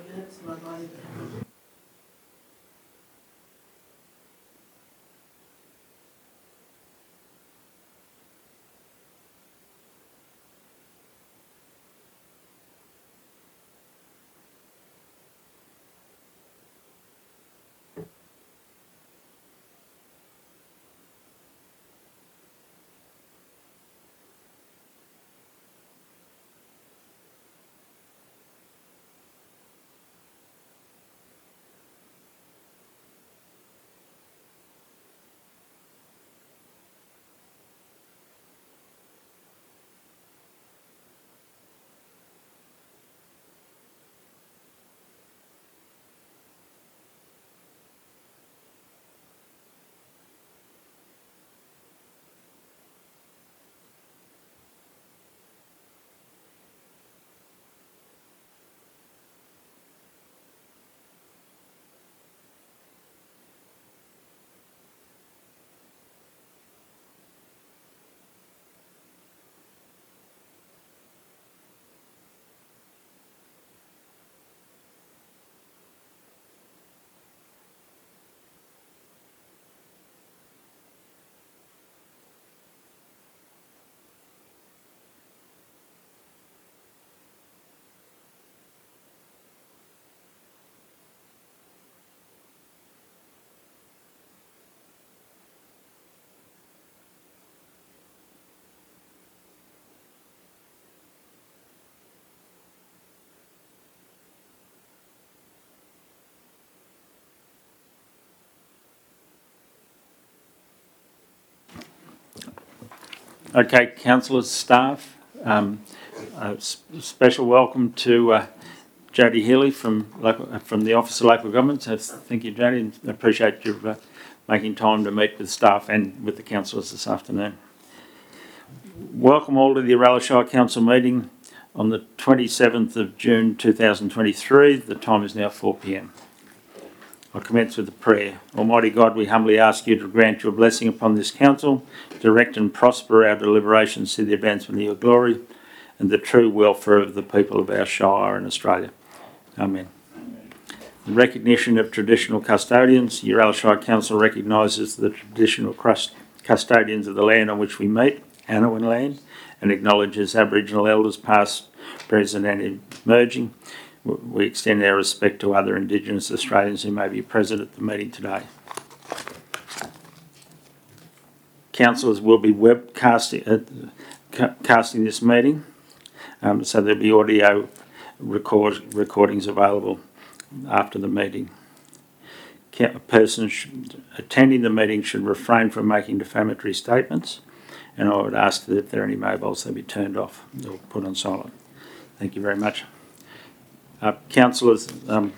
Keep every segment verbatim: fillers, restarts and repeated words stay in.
minutes, and I'd like to Okay, councillors, staff, um, a s- special welcome to uh, Jodie Healy from local, uh, from the Office of Local Government. So thank you, Jodie, and I appreciate you uh, making time to meet with staff and with the councillors this afternoon. Welcome all to the Uralla Shire Council meeting on the twenty-seventh of June two thousand twenty-three. The time is now four p m. I'll commence with a prayer. Almighty God, we humbly ask you to grant your blessing upon this council, direct and prosper our deliberations to the advancement of your glory and the true welfare of the people of our Shire and Australia. Amen. In recognition of traditional custodians, Uralla Shire Council recognises the traditional custodians of the land on which we meet, Anaiwan land, and acknowledges Aboriginal elders past, present and emerging. We extend our respect to other Indigenous Australians who may be present at the meeting today. Councillors will be webcasting uh, casting this meeting, um, so there'll be audio record, recordings available after the meeting. A person should, attending the meeting should refrain from making defamatory statements, and I would ask that if there are any mobiles, they be turned off or put on silent. Thank you very much. Uh, councillors, um,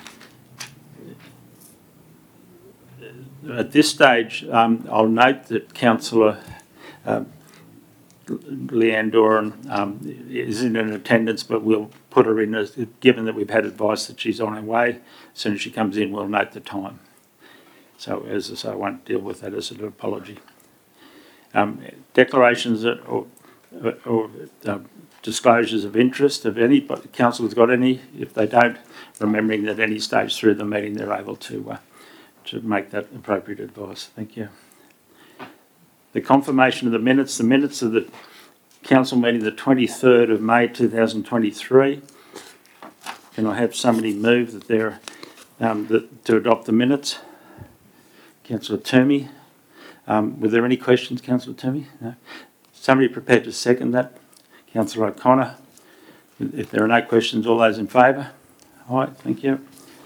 at this stage, um, I'll note that Councillor uh, Leanne Doran um, is in attendance, but we'll put her in, as, given that we've had advice that she's on her way. As soon as she comes in, we'll note the time. So, as I say, I won't deal with that as an apology. Um, declarations that, or, or uh, disclosures of interest, if any, but the council has got any. If they don't, remembering that any stage through the meeting they're able to uh, to make that appropriate advice. Thank you. The confirmation of the minutes. The minutes of the council meeting the twenty-third of May two thousand twenty-three. Can I have somebody move that they're um, that, to adopt the minutes? Councillor Toomey. Um, were there any questions, Councillor Toomey? No. Somebody prepared to second that? Councillor O'Connor. If there are no questions, all those in favour? All right, thank you.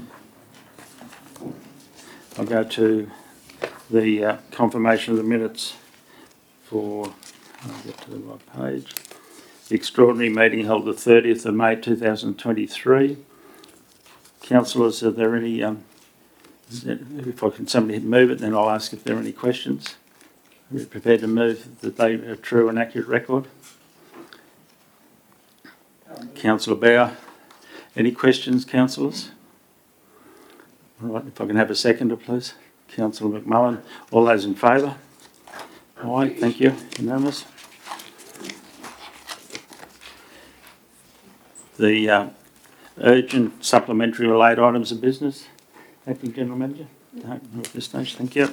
I'll go to the uh, confirmation of the minutes for, I'll get to the right page. The extraordinary meeting held the thirtieth of May two thousand twenty-three. Councillors, are there any, um, if I can somebody move it, then I'll ask if there are any questions. Are you prepared to move that they are true and accurate record? Um, Councillor Bauer, any questions, councillors? All right, if I can have a seconder, please. Councillor McMullen, all those in favour? All right, thank you. Unanimous. The uh, urgent supplementary related items of business? Acting General Manager? No, not at this stage, thank you.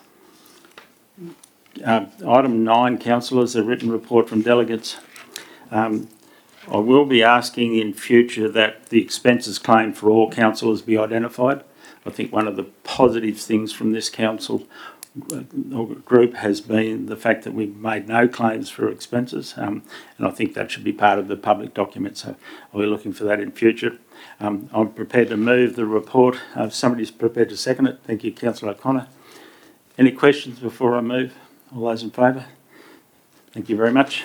Uh, item nine, councillors, a written report from delegates. Um, I will be asking in future that the expenses claimed for all councillors be identified. I think one of the positive things from this council group has been the fact that we've made no claims for expenses, um, and I think that should be part of the public document, so I'll be looking for that in future. Um, I'm prepared to move the report. Uh, if somebody's prepared to second it. Thank you, Councillor O'Connor. Any questions before I move? All those in favour? Thank you very much.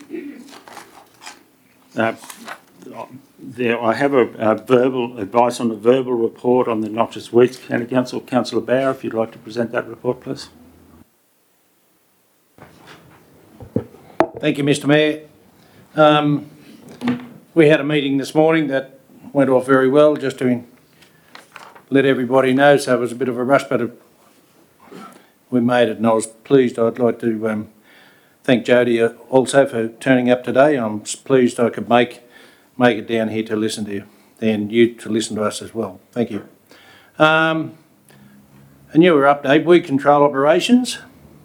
Uh, there, I have a, a verbal advice on the verbal report on the Noxious Weeds County Council. Councillor Bauer, if you'd like to present that report, please. Thank you, Mister Mayor. Um, we had a meeting this morning that went off very well, just to let everybody know, so it was a bit of a rush, but it, we made it and I was pleased. I'd like to um, thank Jodie also for turning up today. I'm pleased I could make make it down here to listen to you and you to listen to us as well. Thank you. Um, a newer update, weed control operations.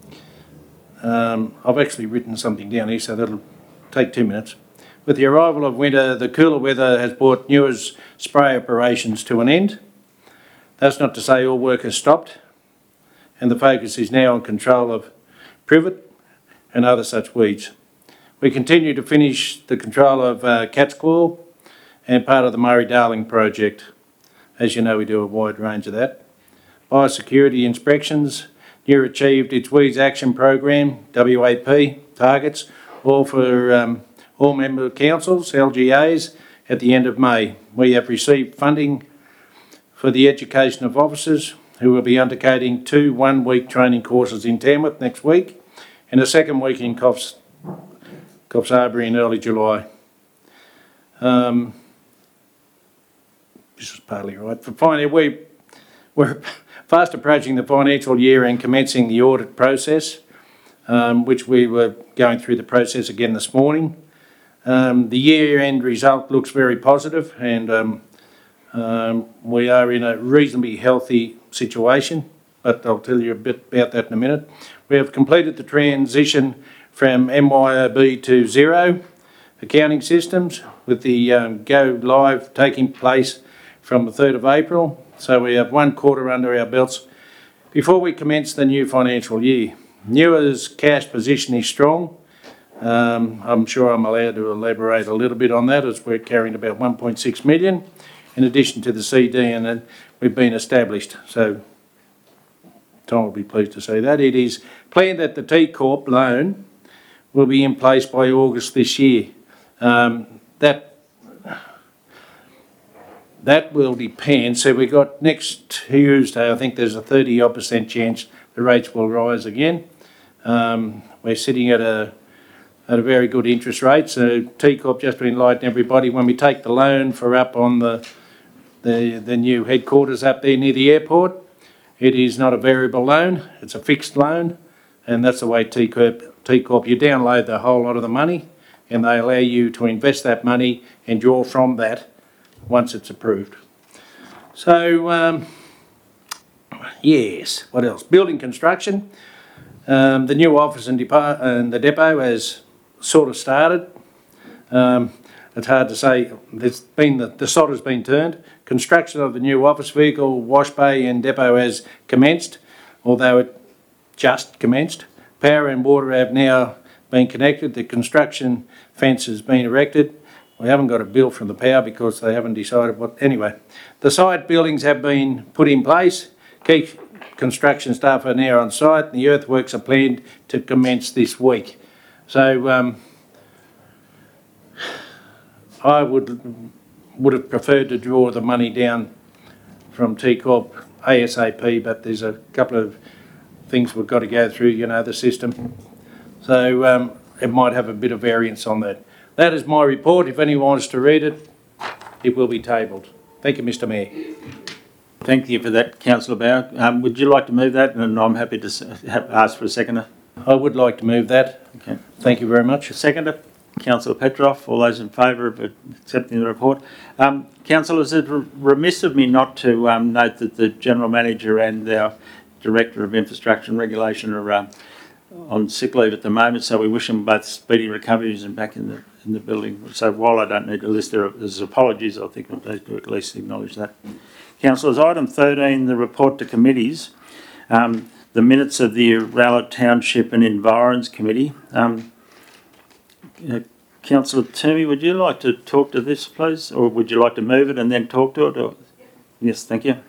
Um, I've actually written something down here, so that'll take two minutes. With the arrival of winter, the cooler weather has brought Newer's spray operations to an end. That's not to say all work has stopped, and the focus is now on control of privet and other such weeds. We continue to finish the control of uh, cat's claw and part of the Murray-Darling project. As you know, we do a wide range of that. Biosecurity inspections. Newer achieved its Weeds Action Program, W A P, targets, all for um, all member councils, L G As, at the end of May. We have received funding for the education of officers who will be undertaking two one-week training courses in Tamworth next week and a second week in Coffs, Coffs Harbour in early July. Um, this was partly right. For finally, we, we're fast approaching the financial year and commencing the audit process, um, which we were going through the process again this morning. Um, the year-end result looks very positive, and um, um, we are in a reasonably healthy situation, but I'll tell you a bit about that in a minute. We have completed the transition from M Y O B to Xero accounting systems, with the um, go live taking place from the third of April. So we have one quarter under our belts before we commence the new financial year. Newer's cash position is strong. Um, I'm sure I'm allowed to elaborate a little bit on that, as we're carrying about one point six million in addition to the C D, and then we've been established. So Tom will be pleased to say that. It is planned that the T Corp loan will be in place by August this year. Um, that That will depend. So we got next Tuesday, I think there's a thirty odd percent chance the rates will rise again. Um, we're sitting at a at a very good interest rate. So T Corp, just to enlighten everybody, when we take the loan for up on the, the, the new headquarters up there near the airport, it is not a variable loan, it's a fixed loan, and that's the way T Corp, T Corp, you download the whole lot of the money and they allow you to invest that money and draw from that once it's approved. So, um, yes, what else? Building construction. Um, the new office and, depot, and the depot has sort of started. Um, it's hard to say. There's been the, the sod has been turned. Construction of the new office vehicle, wash bay and depot has commenced, although it just commenced. Power and water have now been connected. The construction fence has been erected. We haven't got a bill from the power because they haven't decided what. Anyway, the site buildings have been put in place. Key construction staff are now on site, and the earthworks are planned to commence this week. So um, I would would have preferred to draw the money down from T Corp ASAP, but there's a couple of things we've got to go through, you know, the system. So um, it might have a bit of variance on that. That is my report. If anyone wants to read it, it will be tabled. Thank you, Mister Mayor. Thank you for that, Councillor Bauer. Um, would you like to move that? And I'm happy to s- have, ask for a seconder. I would like to move that. Okay. Thank you very much. A seconder? Councillor Petrov. All those in favour of accepting the report? Um, Councillors, it's remiss of me not to um, note that the General Manager and our Director of Infrastructure and Regulation are uh, on sick leave at the moment, so we wish them both speedy recoveries and back in the in the building. So while I don't need to list their there's apologies, I think we need to at least acknowledge that. Councillors, item thirteen, the report to committees. Um, the minutes of the Uralla Township and Environs Committee. Um, uh, Councillor Toomey, would you like to talk to this, please, or would you like to move it and then talk to it? Or? Yes, thank you.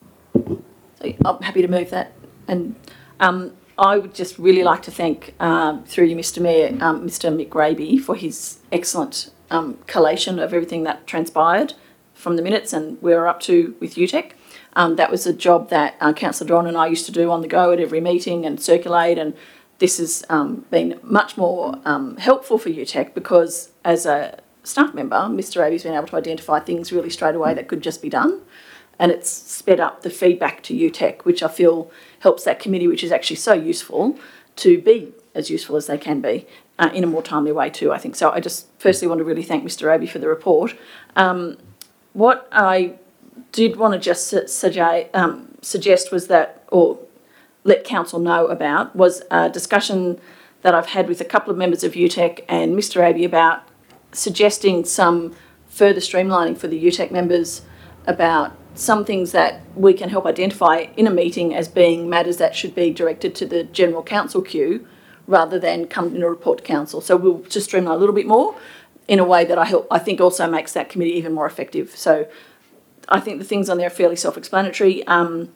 So I'm happy to move that, and um, I would just really like to thank, uh, through you, Mister Mayor, um, Mister Mick Raby, for his excellent um, collation of everything that transpired from the minutes and where we're up to with U TEC. Um, that was a job that uh, Councillor Doran and I used to do on the go at every meeting and circulate, and this has um, been much more um, helpful for U TEC because as a staff member, Mister Raby's been able to identify things really straight away that could just be done. And it's sped up the feedback to U TEC, which I feel helps that committee, which is actually so useful, to be as useful as they can be uh, in a more timely way too, I think. So I just firstly want to really thank Mister Raby for the report. Um, what I did want to just su- suggest, um, suggest was that, or let council know about, was a discussion that I've had with a couple of members of U TEC and Mister Raby about suggesting some further streamlining for the U TEC members about some things that we can help identify in a meeting as being matters that should be directed to the general council queue rather than come in a report to council. So we'll just streamline a little bit more in a way that I help, I think also makes that committee even more effective. So I think the things on there are fairly self-explanatory. Um,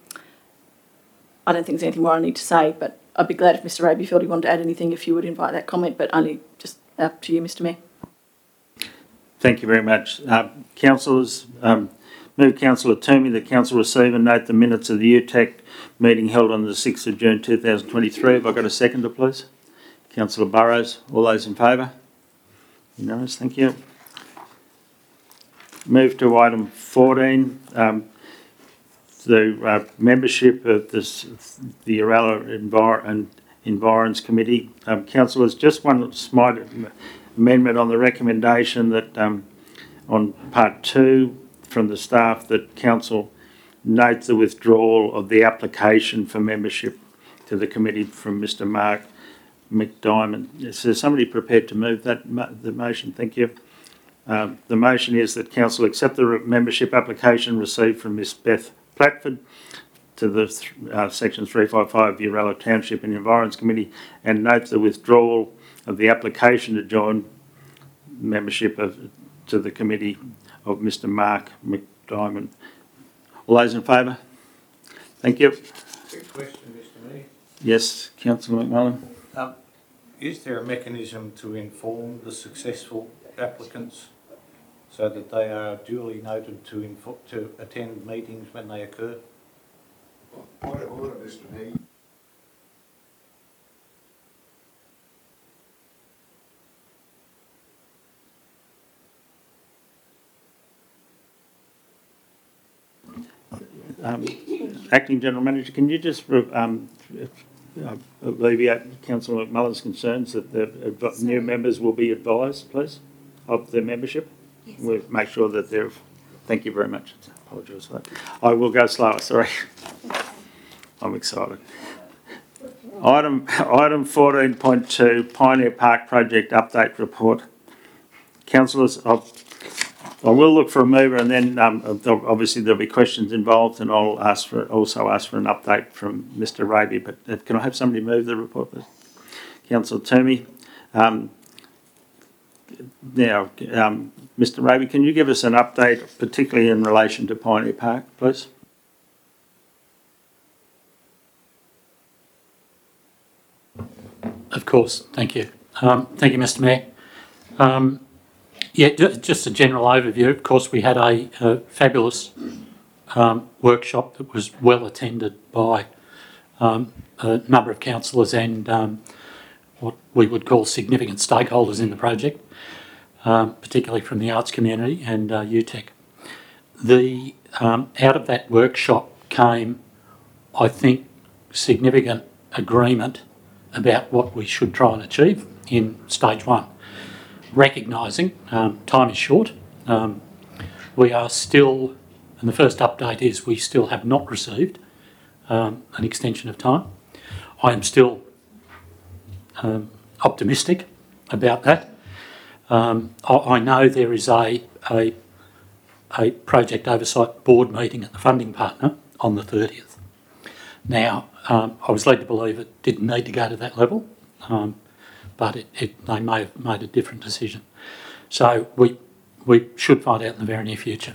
I don't think there's anything more I need to say, but I'd be glad if Mister Raby felt he wanted to add anything if you would invite that comment, but only just up to you, Mister Mayor. Thank you very much. Uh, councillors, um, move Councillor Toomey that council receive and note the minutes of the U TEC meeting held on the sixth of June two thousand twenty-three. Have I got a seconder, please? Councillor Burrows. All those in favour? Unanimous, thank you. Move to item fourteen, um, the uh, membership of this, the Uralla Envir- and Environs Committee. Um, councillors, just one small amendment on the recommendation that um, on part two from the staff that council note the withdrawal of the application for membership to the committee from Mister Mark McDiamond. Is there somebody prepared to move that mo- the motion? Thank you. Um, the motion is that council accept the re- membership application received from Miss Beth Platford to the th- uh, section three fifty-five of the Uralla Township and Environs Committee and note the withdrawal of the application to join membership of to the committee of Mister Mark McDiamond. All those in favour? Thank you. Quick question, Mister Mayor. Yes, Councillor McMullen. Um, is there a mechanism to inform the successful applicants so that they are duly noted to info- to attend meetings when they occur? Point of order, Mister Mayor. Um, Acting General Manager, can you just um, uh, alleviate Councillor McMullen's concerns that the adv- new members will be advised, please, of their membership? Yes. We'll make sure that they're... Thank you very much. I apologise for that. I will go slower, sorry. I'm excited. Item, item fourteen point two, Pioneer Park Project Update Report. Councillors, I've I will look for a mover and then um, obviously there'll be questions involved and I'll ask for also ask for an update from Mister Raby. But uh, can I have somebody move the report, please? Councillor Toomey. Um, now, um, Mister Raby, can you give us an update, particularly in relation to Pioneer Park, please? Of course, thank you. Um, thank you, Mister Mayor. Um, Yeah, just a general overview. Of course, we had a, a fabulous um, workshop that was well attended by um, a number of councillors and um, what we would call significant stakeholders in the project, um, particularly from the arts community and uh, U TEC. The um, out of that workshop came, I think, significant agreement about what we should try and achieve in stage one. recognising um, time is short. Um, we are still, and the first update is we still have not received um, an extension of time. I am still um, optimistic about that. Um, I, I know there is a, a a project oversight board meeting at the funding partner on the thirtieth. Now, um, I was led to believe it didn't need to go to that level, um, but it, it, they may have made a different decision. So we we should find out in the very near future.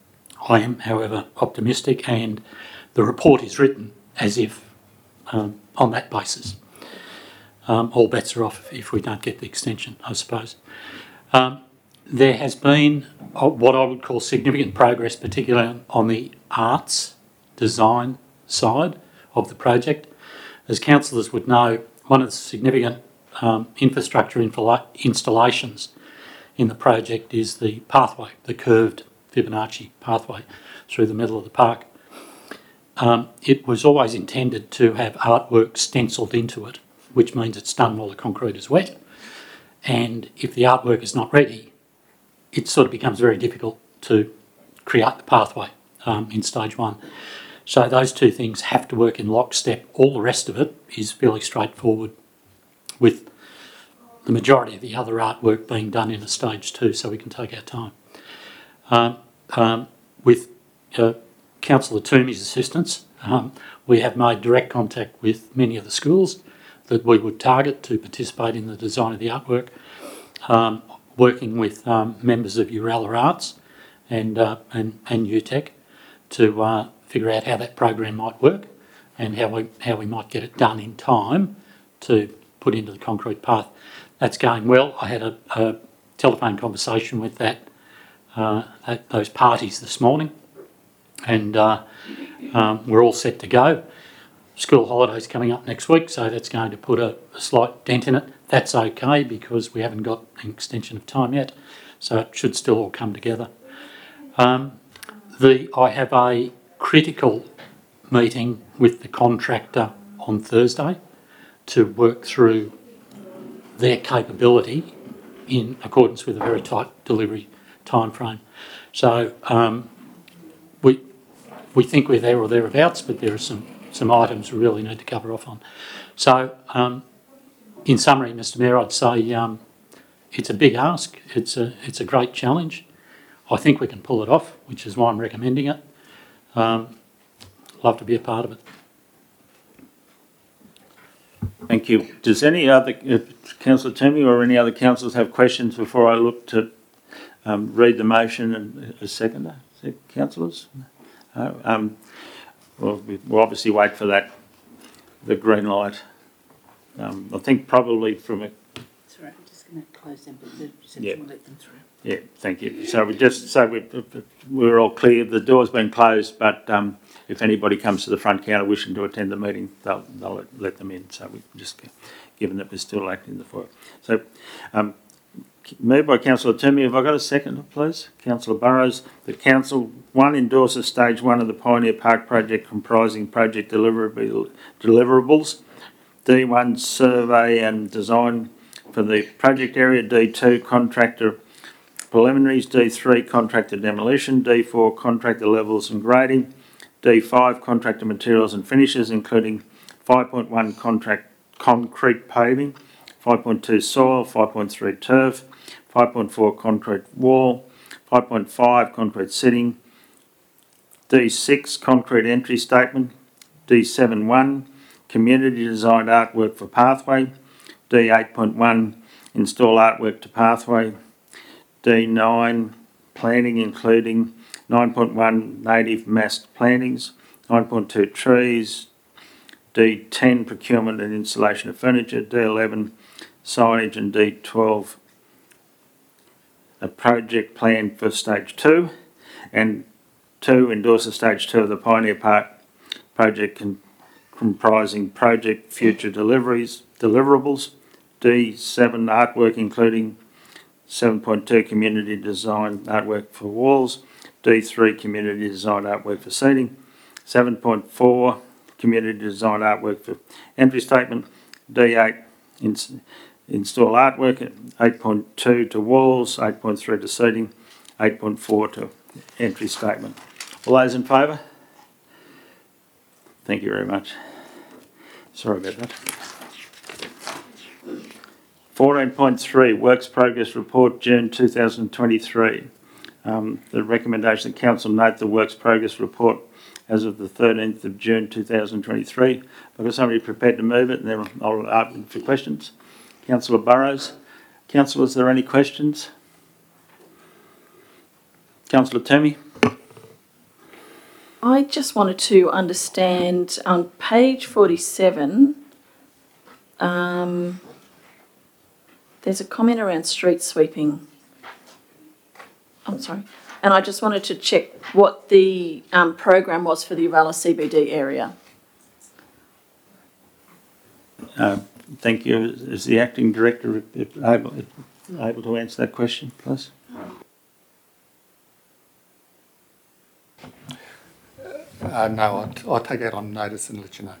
I am, however, optimistic, and the report is written as if um, on that basis. Um, all bets are off if we don't get the extension, I suppose. Um, there has been uh, what I would call significant progress, particularly on the arts design side of the project. As councillors would know, one of the significant um, infrastructure infla- installations in the project is the pathway, the curved Fibonacci pathway through the middle of the park. Um, it was always intended to have artwork stencilled into it, which means it's done while the concrete is wet. And if the artwork is not ready, it sort of becomes very difficult to create the pathway um, in stage one. So those two things have to work in lockstep. All the rest of it is fairly straightforward, with the majority of the other artwork being done in a stage two, so we can take our time. Um, um, with uh, Councillor Toomey's assistance, um, we have made direct contact with many of the schools that we would target to participate in the design of the artwork, um, working with um, members of Uralla Arts and, uh, and, and U TEC to uh, figure out how that program might work and how we, how we might get it done in time to put into the concrete path. That's going well. I had a, a telephone conversation with that, uh, that those parties this morning, and uh, um, we're all set to go. School holidays coming up next week, so that's going to put a, a slight dent in it. That's okay because we haven't got an extension of time yet, so it should still all come together. Um, the I have a critical meeting with the contractor on Thursday to work through their capability in accordance with a very tight delivery time frame. So um, we we think we're there or thereabouts, but there are some some items we really need to cover off on. So um, in summary, Mister Mayor, I'd say um, it's a big ask. It's a it's a great challenge. I think we can pull it off, which is why I'm recommending it. Um, love to be a part of it. Thank you. Does any other, uh, Councillor Toomey or any other councillors have questions before I look to um, read the motion and a seconder? Councillors? Uh, um, well, we'll obviously wait for that, the green light. Um, I think probably from a... That's right, I'm just going to close them, but the reception Yeah. will let them through. Yeah, thank you. So we just, so we, we're all clear, the door's been closed, but um, if anybody comes to the front counter wishing to attend the meeting, they'll, they'll let, let them in. So we just, given that we're still acting in the foyer. So, um, moved by Councillor Toomey. Have I got a second, please? Councillor Burrows. The council, one, endorses stage one of the Pioneer Park project comprising project deliverable, deliverables. D one, survey and design for the project area. D two, contractor preliminaries. D three, contractor demolition. D four, contractor levels and grading. D five, contractor materials and finishes, including five point one, contract concrete paving, five point two, soil, five point three, turf, five point four, concrete wall, five point five, concrete sitting. D six, concrete entry statement. D seven one, community designed artwork for pathway. D eight point one, install artwork to pathway. D nine, planting including nine point one, native massed plantings. nine point two, trees. D ten, procurement and installation of furniture. D eleven, signage. And D twelve, a project plan for stage two. And two, endorse the stage two of the Pioneer Park project con- comprising project future deliveries, deliverables. D seven, artwork including seven point two, community design artwork for walls. D three, community design artwork for seating. seven point four, community design artwork for entry statement. D eight, ins- install artwork, eight point two to walls, eight point three to seating, eight point four to entry statement. All those in favour? Thank you very much. Sorry about that. fourteen point three, Works Progress Report, June two thousand twenty-three. Um, the recommendation that Council note the Works Progress Report as of the thirteenth of June two thousand twenty-three. I've got somebody prepared to move it, and then I'll open for questions. Councillor Burrows. Councillor, is there any questions? Councillor Toomey. I just wanted to understand on page forty-seven, um, there's a comment around street sweeping. I'm sorry. And I just wanted to check what the um, program was for the Uralla C B D area. Uh, thank you. Is the Acting Director able, able to answer that question, please? Uh, no, I'll, I'll take that on notice and let you know.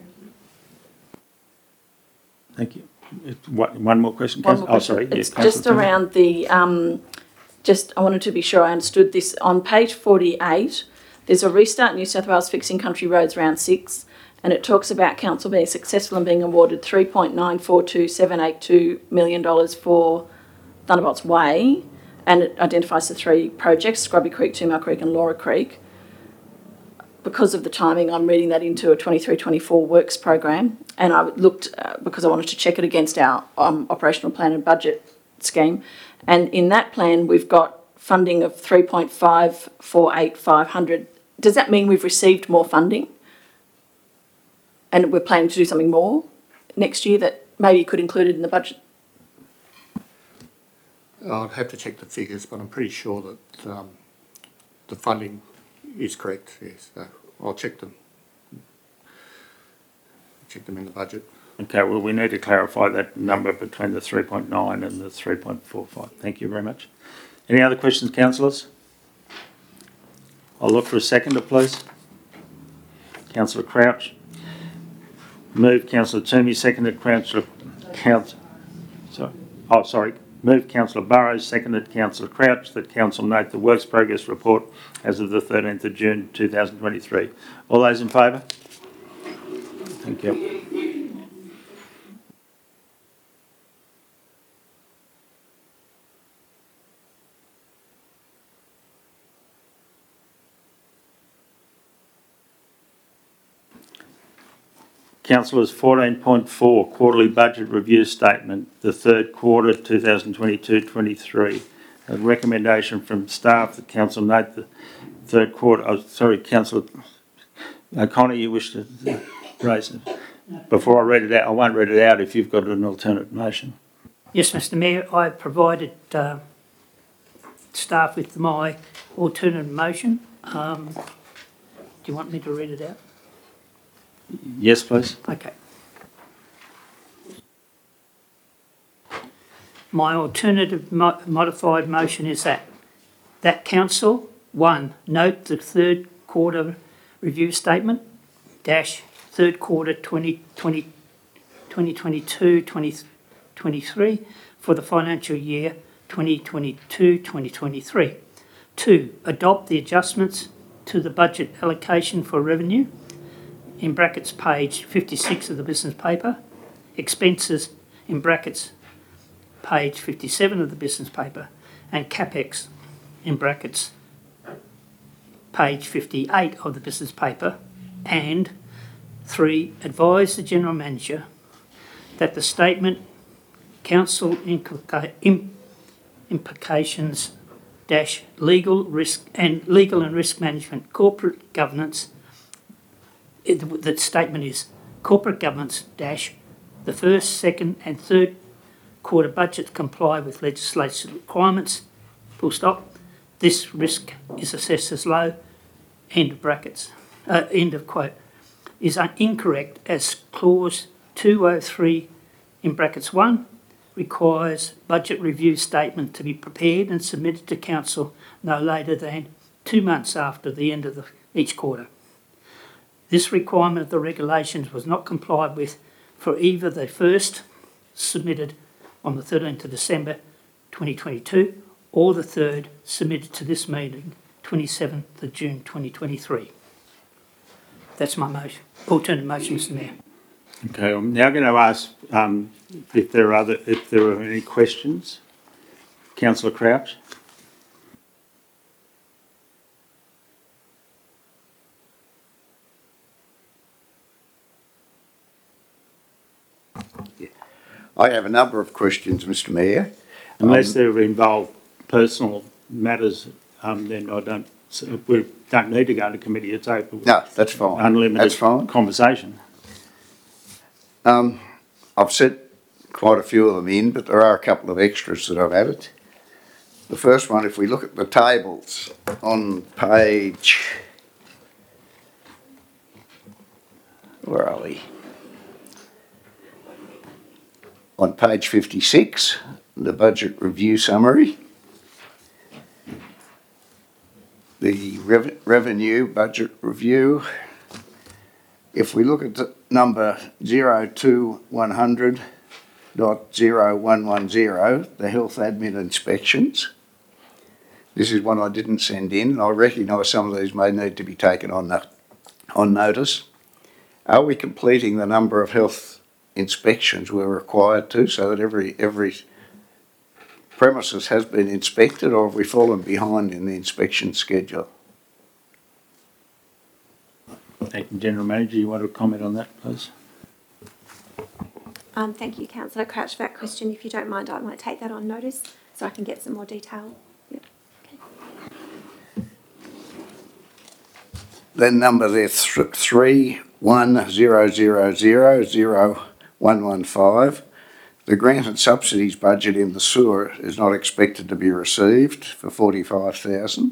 Thank you. It- One one more question, One Councillor? more Oh, sorry. question. It's yeah, just Councillor Toomey. around the, um, just, I wanted to be sure I understood this. On page forty-eight, there's a Restart New South Wales Fixing Country Roads Round six, and it talks about council being successful in being awarded three point nine four two seven eight two million dollars for Thunderbolts Way, and it identifies the three projects, Scrubby Creek, Two Mile Creek and Laura Creek. Because of the timing, I'm reading that into a twenty-three twenty-four works program, and I looked uh, because I wanted to check it against our um, operational plan and budget scheme. And in that plan, we've got funding of three point five four eight five hundred. Does that mean we've received more funding? And we're planning to do something more next year that maybe you could include it in the budget? I'll have to check the figures, but I'm pretty sure that um, the funding is correct, yes. So I'll check them. Check them in the budget. Okay, well, we need to clarify that number between the three point nine and the three point four five. Thank you very much. Any other questions, councillors? I'll look for a seconder, please. Councillor Crouch. Move Councillor Toomey, seconded Councillor Council. Sorry. Oh, sorry. Move Councillor Burrows, seconded Councillor Crouch, that Council note the Works Progress Report as of the thirteenth of June two thousand twenty-three. All those in favour? Thank you. Councillors, fourteen point four, Quarterly Budget Review Statement, the third quarter two thousand twenty-two twenty-three. A recommendation from staff that Council note the third quarter, oh, sorry, Councillor O'Connor, you wish to raise it? Before I read it out, I won't read it out if you've got an alternate motion. Yes, Mister Mayor, I provided uh, staff with my alternate motion. Um, do you want me to read it out? Yes, please. Okay. My alternative mo- modified motion is that that council, one, note the third quarter review statement, dash, third quarter twenty twenty, twenty twenty-two, twenty twenty-three for the financial year twenty twenty-two, twenty twenty-three. Two, adopt the adjustments to the budget allocation for revenue, in brackets page fifty-six of the business paper, expenses in brackets page fifty-seven of the business paper, and capex in brackets page fifty-eight of the business paper, and three, advise the General Manager that the statement council implica- im- implications dash legal risk and legal and risk management corporate governance. It, the statement is corporate governance dash the first, second and third quarter budgets comply with legislation requirements, full stop. This risk is assessed as low, end of brackets, uh, end of quote, is incorrect as clause two oh three in brackets one requires budget review statement to be prepared and submitted to council no later than two months after the end of the, each quarter. This requirement of the regulations was not complied with for either the first submitted on the thirteenth of December twenty twenty-two, or the third submitted to this meeting, twenty-seventh of June twenty twenty-three. That's my motion, alternative motion, Mister Mayor. Okay, I'm now going to ask um, if there are other, if there are any questions. Councillor Crouch? I have a number of questions, Mr Mayor. Unless Um, they involve personal matters, um, then I don't, so we don't need to go to committee. It's open. No, that's fine. Unlimited That's fine. conversation. Um, I've sent quite a few of them in, but there are a couple of extras that I've added. The first one, if we look at the tables on page, where are we? On page fifty-six, the budget review summary. The rev- revenue budget review. If we look at the number zero two one hundred dot zero one one zero, the health admin inspections. This is one I didn't send in, and I recognise some of these may need to be taken on, no- on notice. Are we completing the number of health inspections we're required to, so that every every premises has been inspected, or have we fallen behind in the inspection schedule? Acting General Manager, you want to comment on that, please? Um, thank you, Councillor Crouch, for that question. If you don't mind, I might take that on notice so I can get some more detail. Yep. Okay. Then number there, th- three one zero zero zero zero one one five. The grant and subsidies budget in the sewer is not expected to be received for forty-five thousand.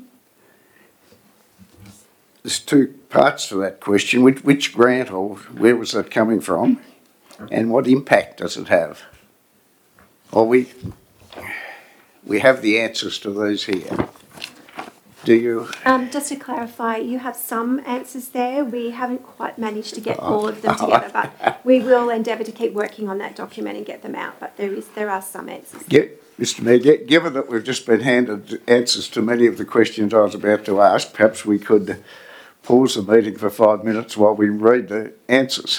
There's two parts to that question. Which, which grant, or where was that coming from? And what impact does it have? Well, we, we have the answers to these here. Do you? Um, just to clarify, you have some answers there. We haven't quite managed to get all of them together, but we will endeavour to keep working on that document and get them out. But there is, there are some answers. Get, Mister Mayor, get, given that we've just been handed answers to many of the questions I was about to ask, perhaps we could pause the meeting for five minutes while we read the answers.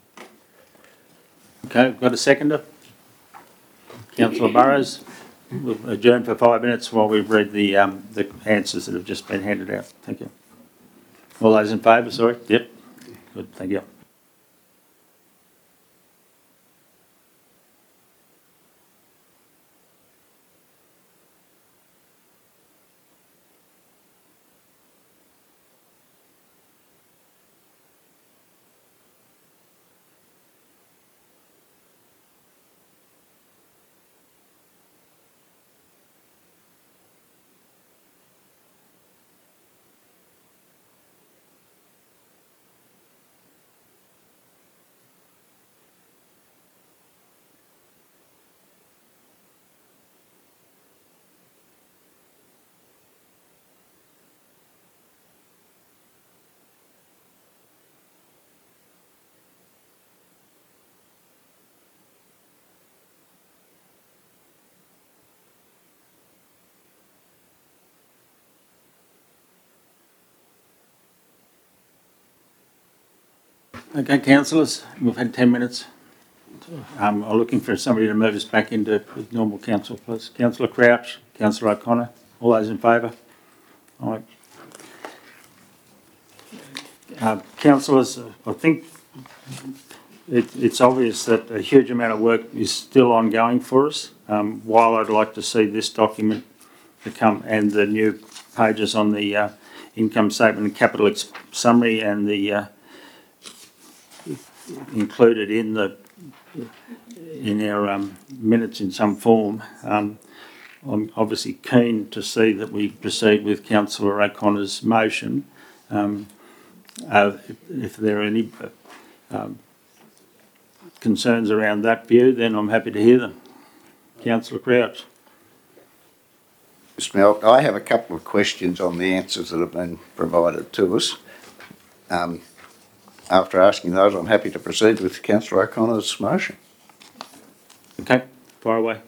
Okay, got a seconder? Councillor Burrows? We'll adjourn for five minutes while we read the um, the answers that have just been handed out. Thank you. All those in favour, sorry? Yep. Good, thank you. Okay, councillors, we've had ten minutes. Um, I'm looking for somebody to move us back into normal council, please. Councillor Crouch, Councillor O'Connor, all those in favour? All right. Uh, councillors, I think it, it's obvious that a huge amount of work is still ongoing for us. Um, while I'd like to see this document become, and the new pages on the uh, income statement and capital ex- summary and the uh, included in the in our um, minutes in some form. Um, I'm obviously keen to see that we proceed with Councillor O'Connor's motion. Um, uh, if, if there are any uh, um, concerns around that view, then I'm happy to hear them. Councillor Crouch. Mister Mayor, I have a couple of questions on the answers that have been provided to us. Um, After asking those, I'm happy to proceed with Councillor O'Connor's motion. Okay, Fire away.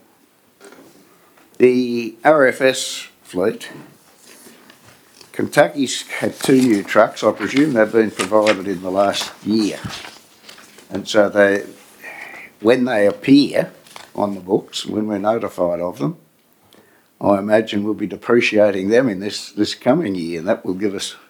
The R F S fleet, Kentucky's had two new trucks. I presume they've been provided in the last year. And so they, when they appear on the books, when we're notified of them, I imagine we'll be depreciating them in this, this coming year, and that will give us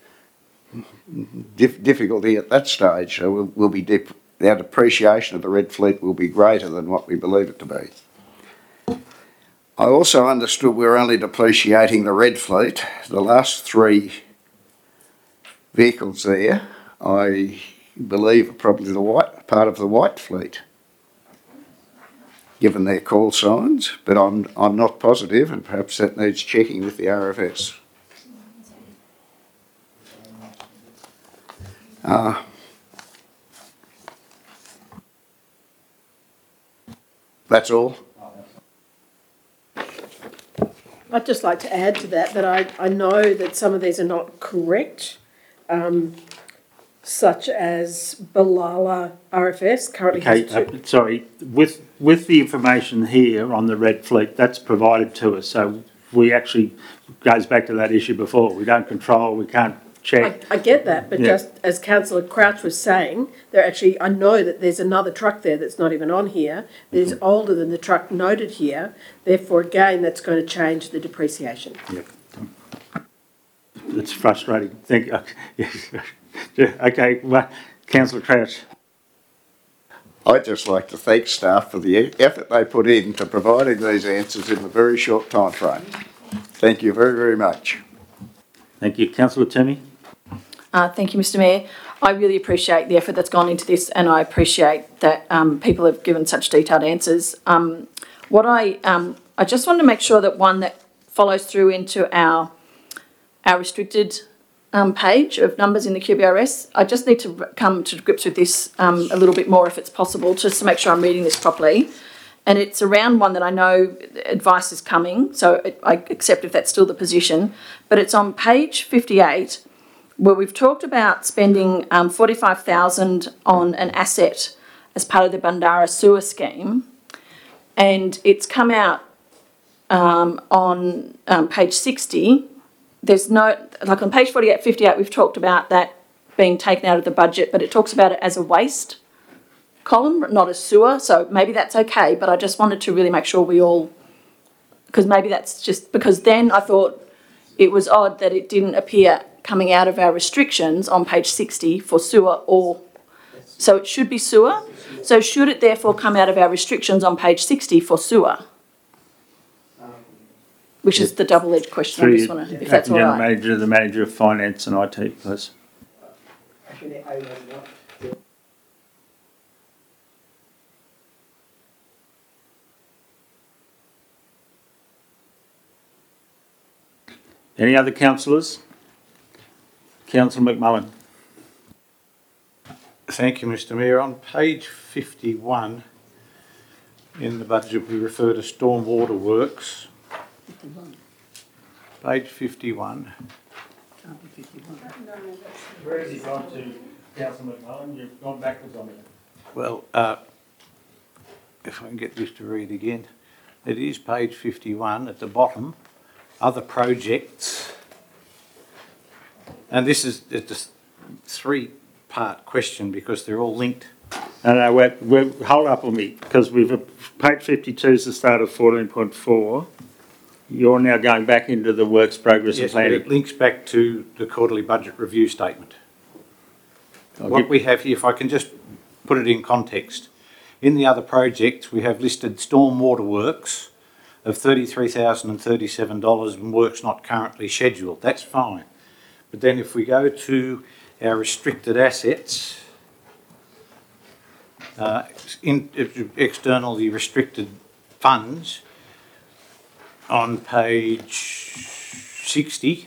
dif- difficulty at that stage. So we'll, we'll be dep- our depreciation of the red fleet will be greater than what we believe it to be. I also understood we're only depreciating the red fleet. The last three vehicles there, I believe, are probably the white part of the white fleet, given their call signs, but I'm I'm not positive, and perhaps that needs checking with the R F S. Uh, that's all. I'd just like to add to that that I, I know that some of these are not correct, um, such as Balala R F S currently Okay, has two. uh, sorry, with, with the information here on the red fleet, that's provided to us, so we actually, goes back to that issue before, we don't control, we can't check. I, I get that, but Yeah. just as Councillor Crouch was saying, there actually, I know that there's another truck there that's not even on here, that is Mm-hmm. older than the truck noted here, therefore again, that's going to change the depreciation. Yep. It's frustrating, thank you. Yeah, okay, well, Councillor Crouch. I'd just like to thank staff for the effort they put in to providing these answers in a very short time frame. Thank you very, very much. Thank you. Councillor Timmy? Uh, thank you, Mister Mayor. I really appreciate the effort that's gone into this, and I appreciate that um, people have given such detailed answers. Um, what I um, I just want to make sure that one that follows through into our our restricted um, page of numbers in the Q B R S. I just need to come to grips with this um, a little bit more, if it's possible, just to make sure I'm reading this properly. And it's around one that I know advice is coming, so it, I accept if that's still the position. But it's on page fifty-eight, where we've talked about spending um, forty-five thousand dollars on an asset as part of the Bandara sewer scheme. And it's come out um, on um, page sixty. There's no, like on page forty-eight, fifty-eight, we've talked about that being taken out of the budget, but it talks about it as a waste column, not a sewer, so maybe that's okay, but I just wanted to really make sure we all, because maybe that's just, because then I thought it was odd that it didn't appear coming out of our restrictions on page sixty for sewer, or, so it should be sewer, so should it therefore come out of our restrictions on page sixty for sewer? Which is the double-edged question, I just want to, if that's all General right. Manager, the Manager of Finance and I T, please. Any other councillors? Councillor McMullen. Thank you, Mister Mayor. On page fifty-one in the budget, we refer to stormwater works. Page fifty-one. Where has he gone to, Councillor McMullen? You've gone backwards on me. Well, uh, if I can get this to read again, it is page fifty-one at the bottom, other projects. And this is it's a three-part question because they're all linked. No, no, we're, we're, hold up on me, because we've, page fifty-two is the start of fourteen point four. You're now going back into the works progress and Yes, but planning. it links back to the quarterly budget review statement. I'll What give- we have here, if I can just put it in context, in the other projects, we have listed stormwater works of thirty-three thousand thirty-seven dollars and works not currently scheduled. That's fine. But then if we go to our restricted assets, uh, in, externally restricted funds, on page sixty,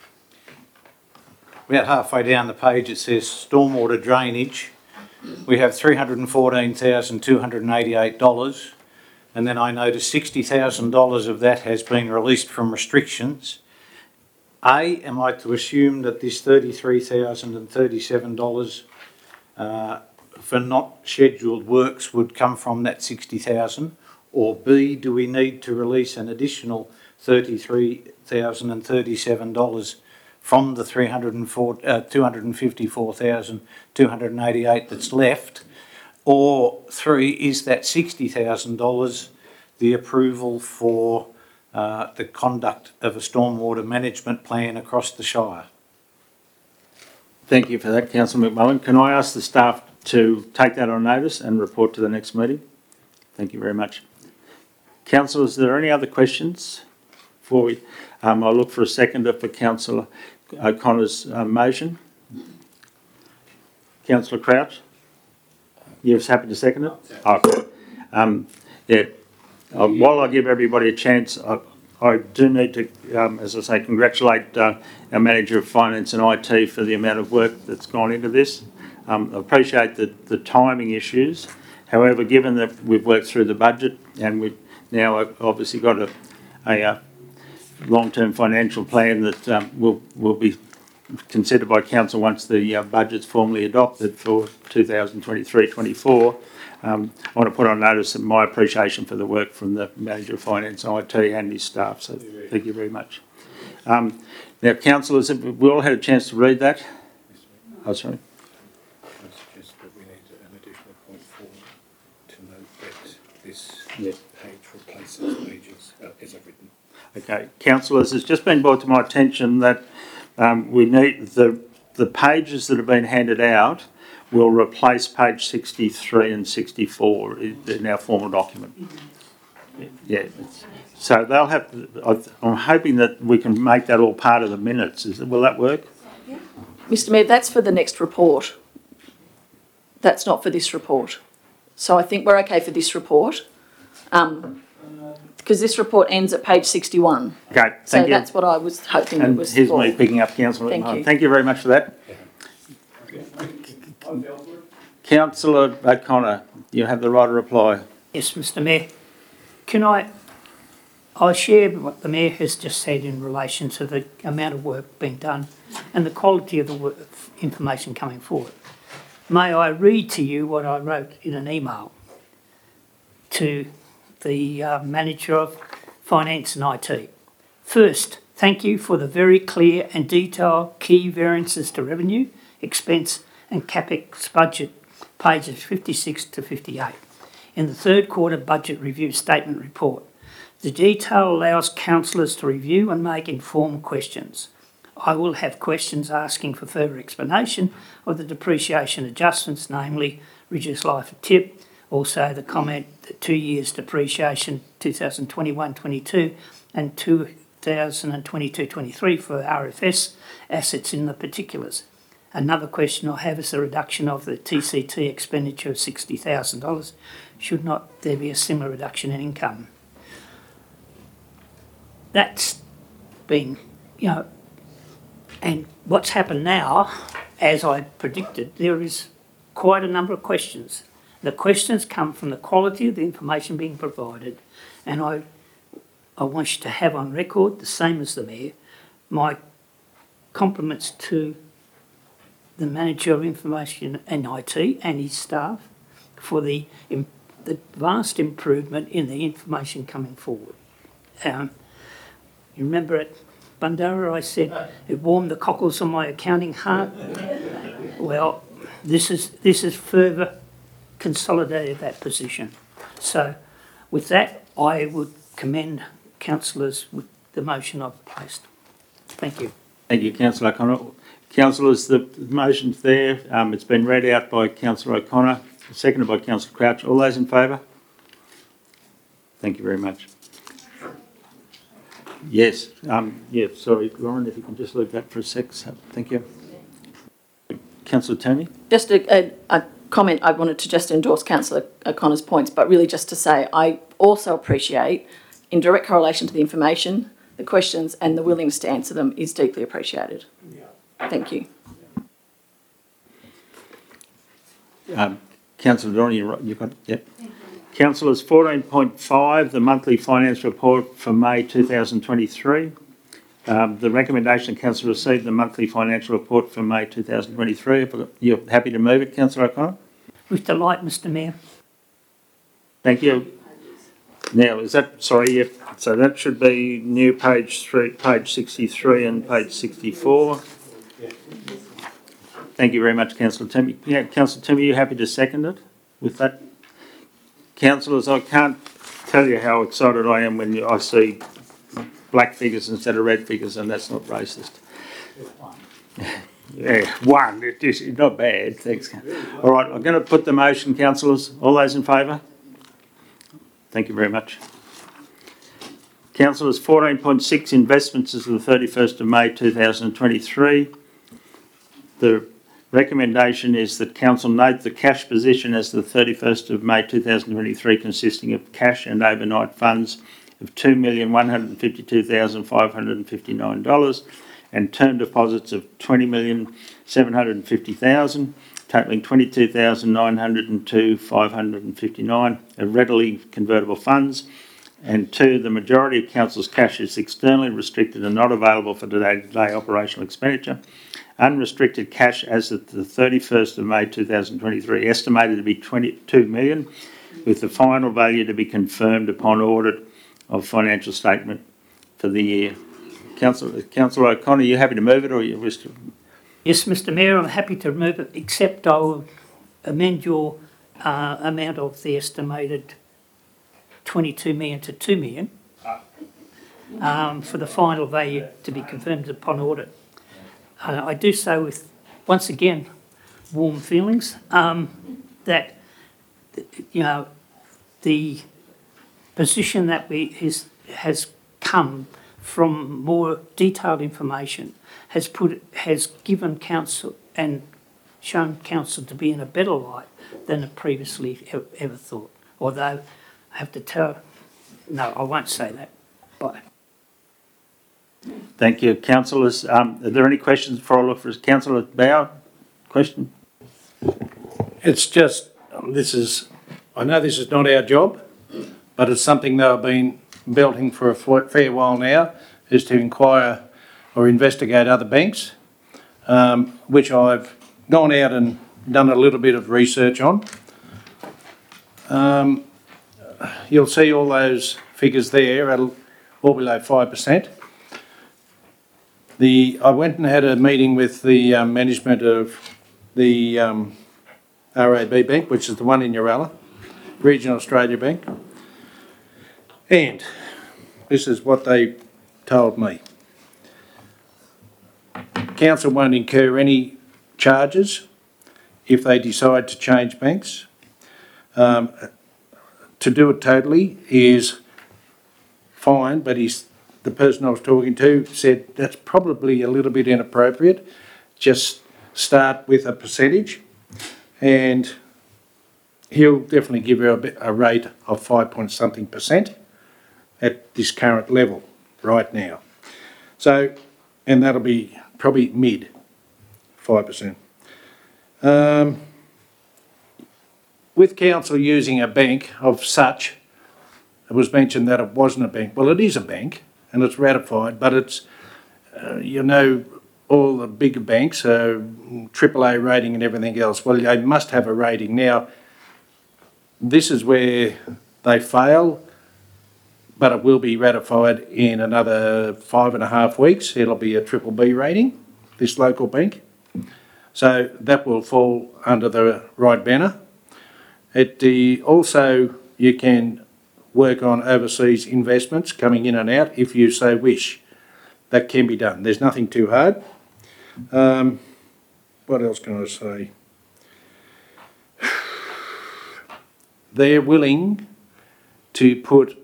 about halfway down the page it says stormwater drainage. We have three hundred fourteen thousand two hundred eighty-eight dollars, and then I notice sixty thousand dollars of that has been released from restrictions. A, am I to assume that this thirty-three thousand thirty-seven dollars uh, for not scheduled works would come from that sixty thousand dollars, Or B, do we need to release an additional thirty-three thousand thirty-seven dollars from the three hundred four, uh, two hundred fifty-four thousand two hundred eighty-eight that's left? Or three, is that sixty thousand dollars the approval for uh, the conduct of a stormwater management plan across the Shire? Thank you for that, Councillor McMullen. Can I ask the staff to take that on notice and report to the next meeting? Thank you very much. Councillors, are there any other questions? Before we, um, I'll look for a seconder for Councillor O'Connor's uh, motion. Councillor Crouch? You're happy to second it? Okay. Um, yeah. Uh, while I give everybody a chance, I, I do need to, um, as I say, congratulate uh, our Manager of Finance and I T for the amount of work that's gone into this. Um, I appreciate the, the timing issues. However, given that we've worked through the budget and we've now obviously got a, a uh, long-term financial plan that um, will, will be considered by Council once the uh, budget's formally adopted for two thousand twenty-three twenty-four, um, I want to put on notice my appreciation for the work from the Manager of Finance and I T and his staff, so thank you very much. Um, now, councillors, have we all had a chance to read that? Oh, sorry. I suggest that we need an additional point four to note that this Yeah. page replaces pages uh, as I've written. Okay, councillors, it's just been brought to my attention that um, we need the the pages that have been handed out will replace page sixty-three and sixty-four in our formal document. Yeah, it's, so they'll have. To, I'm hoping that we can make that all part of the minutes. Is, will that work? Mister Mayor, that's for the next report. That's not for this report. So I think we're okay for this report. Um, because this report ends at page sixty-one. Okay, thank so you. that's what I was hoping and it was here's for. me picking up, Councillor. Thank you. Thank you very much for that. Councillor O'Connor, you have the right to reply. Yes, Mister Mayor. Can I, I share what the Mayor has just said in relation to the amount of work being done and the quality of the work, information coming forward. May I read to you what I wrote in an email to the uh, Manager of Finance and I T. First, thank you for the very clear and detailed key variances to revenue, expense and capex budget, pages fifty-six to fifty-eight, in the third quarter budget review statement report. The detail allows councillors to review and make informed questions. I will have questions asking for further explanation of the depreciation adjustments, namely reduced life of tip, also the comment that two years depreciation, two thousand twenty-one twenty-two and two thousand twenty-two twenty-three for R F S assets in the particulars. Another question I have is the reduction of the T C T expenditure of sixty thousand dollars. Should not there be a similar reduction in income? That's been, you know, and what's happened now, as I predicted, there is quite a number of questions. The questions come from the quality of the information being provided, and I, I want you to have on record, the same as the Mayor, my compliments to the Manager of Information and I T and his staff for the, the vast improvement in the information coming forward. Um, you remember at Bundoora I said it warmed the cockles of my accounting heart? Well, this is, this is further consolidated that position. So with that, I would commend councillors with the motion I've placed. Thank you. Thank you, Councillor O'Connor. Councillors, the motion's there. Um, it's been read out by Councillor O'Connor, seconded by Councillor Crouch. All those in favour? Thank you very much. Yes, um, yeah, sorry, Lauren, if you can just leave that for a sec. So, thank you. Councillor Turney? Just a, a, a comment, I wanted to just endorse Councillor O'Connor's points, but really just to say I also appreciate, in direct correlation to the information, the questions and the willingness to answer them is deeply appreciated. Yeah. Thank you. Um, Councillor Doran, you you got it? Yep. Councillors, fourteen point five, the monthly finance report for May two thousand twenty-three. Um, the recommendation Council received the monthly financial report for May two thousand twenty-three. You're happy to move it, Councillor O'Connor? With delight, Mister Mayor. Thank you. Now, is that, sorry, yep, so that should be new page three, page sixty-three and page sixty-four. Thank you very much, Councillor Timmy. Yeah, Councillor Timmy, are you happy to second it with that? Councillors, I can't tell you how excited I am when you- I see black figures instead of red figures, and that's not racist. Yeah, one, it is not bad, thanks. All right, I'm going to put the motion, councillors. All those in favour? Thank you very much. Councillors, fourteen point six, investments as of the thirty-first of May two thousand twenty-three. The recommendation is that council note the cash position as of the thirty-first of May two thousand twenty-three, consisting of cash and overnight funds of two million one hundred fifty-two thousand five hundred fifty-nine dollars and term deposits of twenty million seven hundred fifty thousand dollars, totalling twenty-two thousand nine hundred two thousand five hundred fifty-nine dollars of readily convertible funds. And two, the majority of council's cash is externally restricted and not available for day-to-day operational expenditure. Unrestricted cash as of the thirty-first of May two thousand twenty-three estimated to be twenty-two million dollars, with the final value to be confirmed upon audit of financial statement for the year. Councillor, Councillor O'Connor, are you happy to move it, or you wish to? Yes, Mr Mayor, I'm happy to remove it, except I will amend your uh, amount of the estimated twenty-two million to two million um, for the final value to be confirmed upon audit. Uh, I do so with, once again, warm feelings um, that, you know, the position that we is, has come from more detailed information has put has given council and shown council to be in a better light than it previously ever, ever thought. Although I have to tell, no, I won't say that. Bye. Thank you, councillors. Um, are there any questions before I look for Councillor Bauer? Question? It's just, um, this is, I know this is not our job, but it's something that I've been belting for a fair while now, is to inquire or investigate other banks, um, which I've gone out and done a little bit of research on. Um, you'll see all those figures there, at all below five percent. The, I went and had a meeting with the um, management of the um, R A B Bank, which is the one in Uralla, Regional Australia Bank. And this is what they told me. Council won't incur any charges if they decide to change banks. Um, to do it totally is fine, but he's, the person I was talking to said that's probably a little bit inappropriate. Just start with a percentage, and he'll definitely give you a, bit, a rate of five point something percent at this current level right now. So, and that'll be probably mid five percent. Um, with council using a bank of such, it was mentioned that it wasn't a bank. Well, it is a bank and it's ratified, but it's, uh, you know, all the bigger banks, uh, triple A rating and everything else. Well, they must have a rating. Now, this is where they fail, but it will be ratified in another five and a half weeks. It'll be a triple B rating, this local bank. So that will fall under the right banner. It the, also, you can work on overseas investments coming in and out if you so wish. That can be done. There's nothing too hard. Um, what else can I say? They're willing to put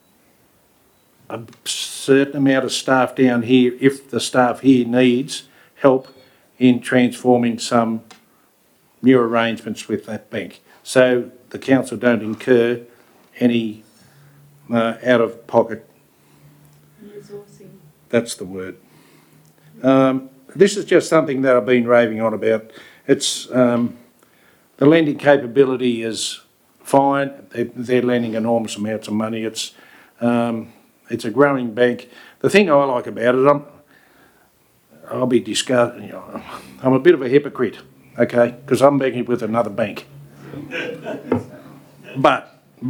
a certain amount of staff down here if the staff here needs help in transforming some new arrangements with that bank. So the council don't incur any uh, out-of-pocket. Resourcing. That's the word. Um, this is just something that I've been raving on about. It's um, the lending capability is fine. They're, they're lending enormous amounts of money. It's um, it's a growing bank. The thing I like about it, I'm, I'll be discussing. You know, I'm a bit of a hypocrite, okay, because I'm banking with another bank. But but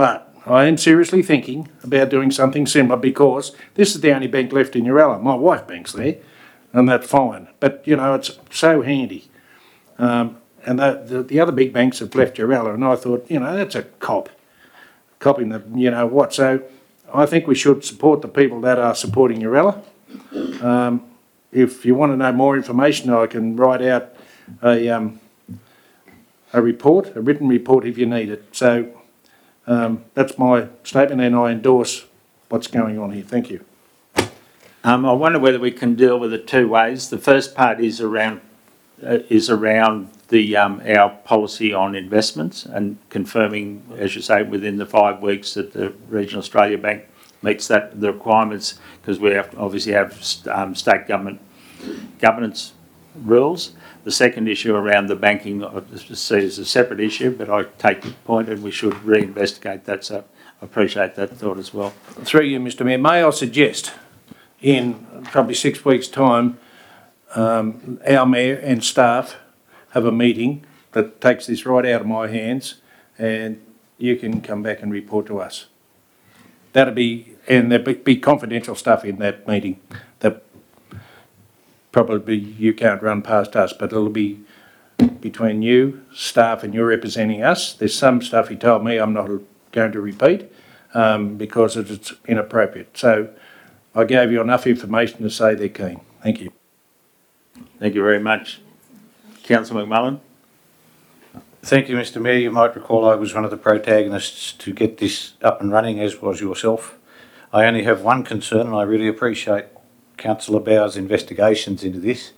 I am seriously thinking about doing something similar because this is the only bank left in Uralla. My wife banks there, and that's fine. But, you know, it's so handy. Um, and the, the, the other big banks have left Uralla, and I thought, you know, that's a cop. Copying the, you know what. So I think we should support the people that are supporting Uralla. Um, if you want to know more information, I can write out a, um, a report, a written report if you need it. So um, that's my statement, and I endorse what's going on here. Thank you. Um, I wonder whether we can deal with it two ways. The first part is around uh, is around the um, our policy on investments and confirming, as you say, within the five weeks that the Regional Australia Bank meets that the requirements, because we have, obviously have um, state government governance rules. The second issue around the banking, I just see as a separate issue, but I take your point and we should reinvestigate that. So I appreciate that thought as well. Through you, Mister Mayor, may I suggest in probably six weeks' time, um, our mayor and staff have a meeting that takes this right out of my hands, and you can come back and report to us. That'll be, and there'll be confidential stuff in that meeting that probably you can't run past us, but it'll be between you, staff, and you're representing us. There's some stuff he told me I'm not going to repeat um, because it's inappropriate. So I gave you enough information to say they're keen. Thank you. Thank you very much. Councillor McMullen. Thank you, Mister Mayor. You might recall I was one of the protagonists to get this up and running, as was yourself. I only have one concern, and I really appreciate Councillor Bauer's investigations into this.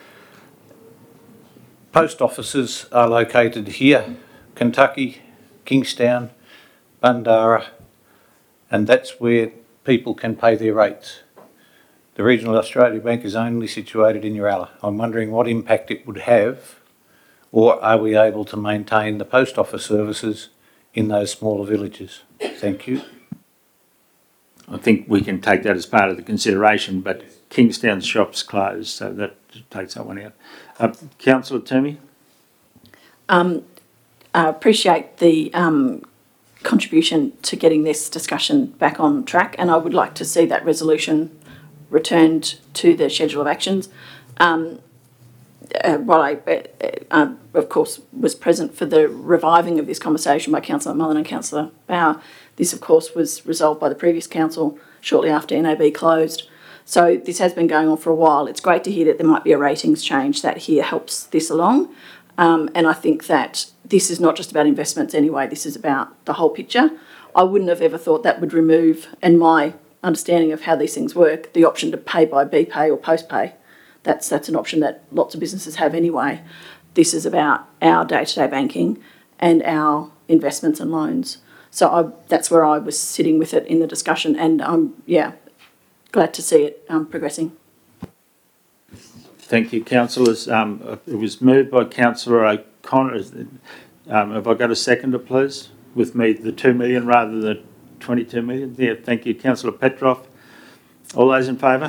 Post offices are located here, Kentucky, Kingstown, Bundarra, and that's where people can pay their rates. The Regional Australia Bank is only situated in Uralla. I'm wondering what impact it would have, or are we able to maintain the post office services in those smaller villages? Thank you. I think we can take that as part of the consideration, but Kingstown's shop's closed, so that takes that one out. Uh, Councillor Toomey? Um, I appreciate the um, contribution to getting this discussion back on track, and I would like to see that resolution returned to the schedule of actions. Um, uh, while I, uh, uh, of course, was present for the reviving of this conversation by Councillor Mullen and Councillor Bauer, this, of course, was resolved by the previous council shortly after N A B closed. So this has been going on for a while. It's great to hear that there might be a ratings change that here helps this along. Um, and I think that this is not just about investments anyway, this is about the whole picture. I wouldn't have ever thought that would remove, in my understanding of how these things work, the option to pay by BPay or postpay. That's, that's an option that lots of businesses have anyway. This is about our day-to-day banking and our investments and loans. So I, that's where I was sitting with it in the discussion, and I'm, yeah, glad to see it um, progressing. Thank you, councillors. Um, it was moved by Councillor O'Connor. Um, have I got a seconder, please? With me, the two million rather than twenty-two million. Yeah, thank you, Councillor Petrov. All those in favour?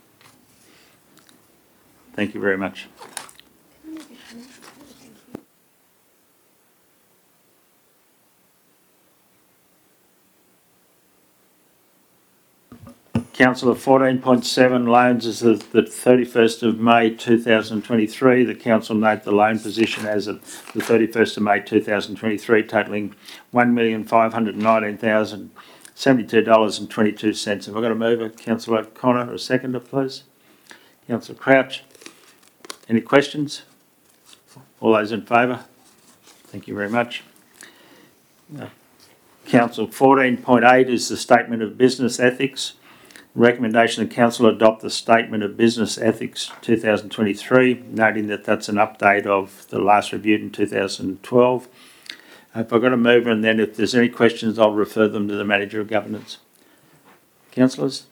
Thank you very much. Councillor, fourteen point seven, loans is the, the thirty-first of May two thousand twenty-three. The council note the loan position as of the thirty-first of May two thousand twenty-three totalling one million five hundred nineteen thousand seventy-two dollars and twenty-two cents. Have I got a mover? Councillor O'Connor, a seconder, please. Councillor Crouch. Any questions? All those in favour? Thank you very much. Uh, Council, fourteen point eight is the statement of business ethics. Recommendation the council adopt the statement of business ethics two thousand twenty-three, noting that that's an update of the last reviewed in two thousand twelve. If I've got a mover, and then if there's any questions, I'll refer them to the manager of governance. Councillors?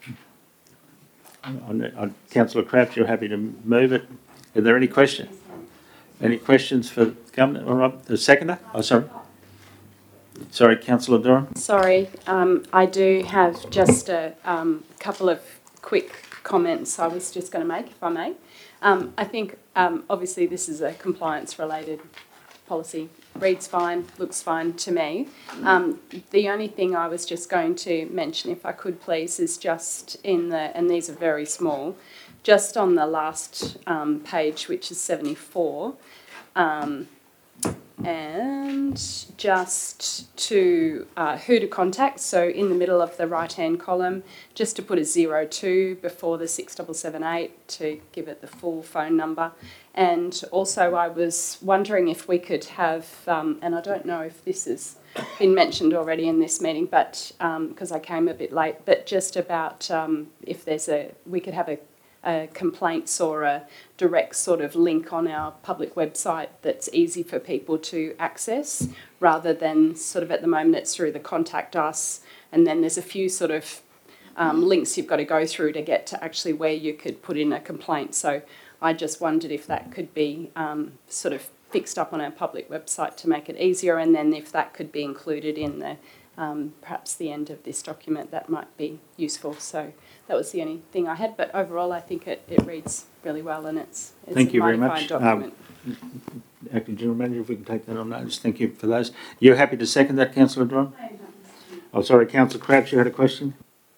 Councillor Crouch, you're happy to move it. Are there any questions? Any questions for government? All right, the seconder? Oh, sorry. Sorry, Councillor Durham. Sorry, um, I do have just a um, couple of quick comments I was just going to make, if I may. Um, I think, um, obviously, this is a compliance-related policy reads fine, looks fine to me. Um, the only thing I was just going to mention, if I could please, is just in the, and these are very small, just on the last um, page, which is seventy-four, um, and just to uh, who to contact. So in the middle of the right-hand column, just to put a zero two before the six seven seven eight to give it the full phone number. And also I was wondering if we could have, um, and I don't know if this has been mentioned already in this meeting, but because um, I came a bit late, but just about um, if there's a, we could have a Uh, complaints or a direct sort of link on our public website that's easy for people to access, rather than sort of at the moment it's through the contact us, and then there's a few sort of um, links you've got to go through to get to actually where you could put in a complaint. So I just wondered if that could be um, sort of fixed up on our public website to make it easier, and then if that could be included in the um, perhaps the end of this document, that might be useful. So that was the only thing I had, but overall I think it, it reads really well, and it's, it's Thank a you very mighty much. fine document. Um, Acting General Manager, if we can take that on notice, thank you for those. You're happy to second that, Councillor Doran? Oh, sorry, Councillor Crouch, you had a question?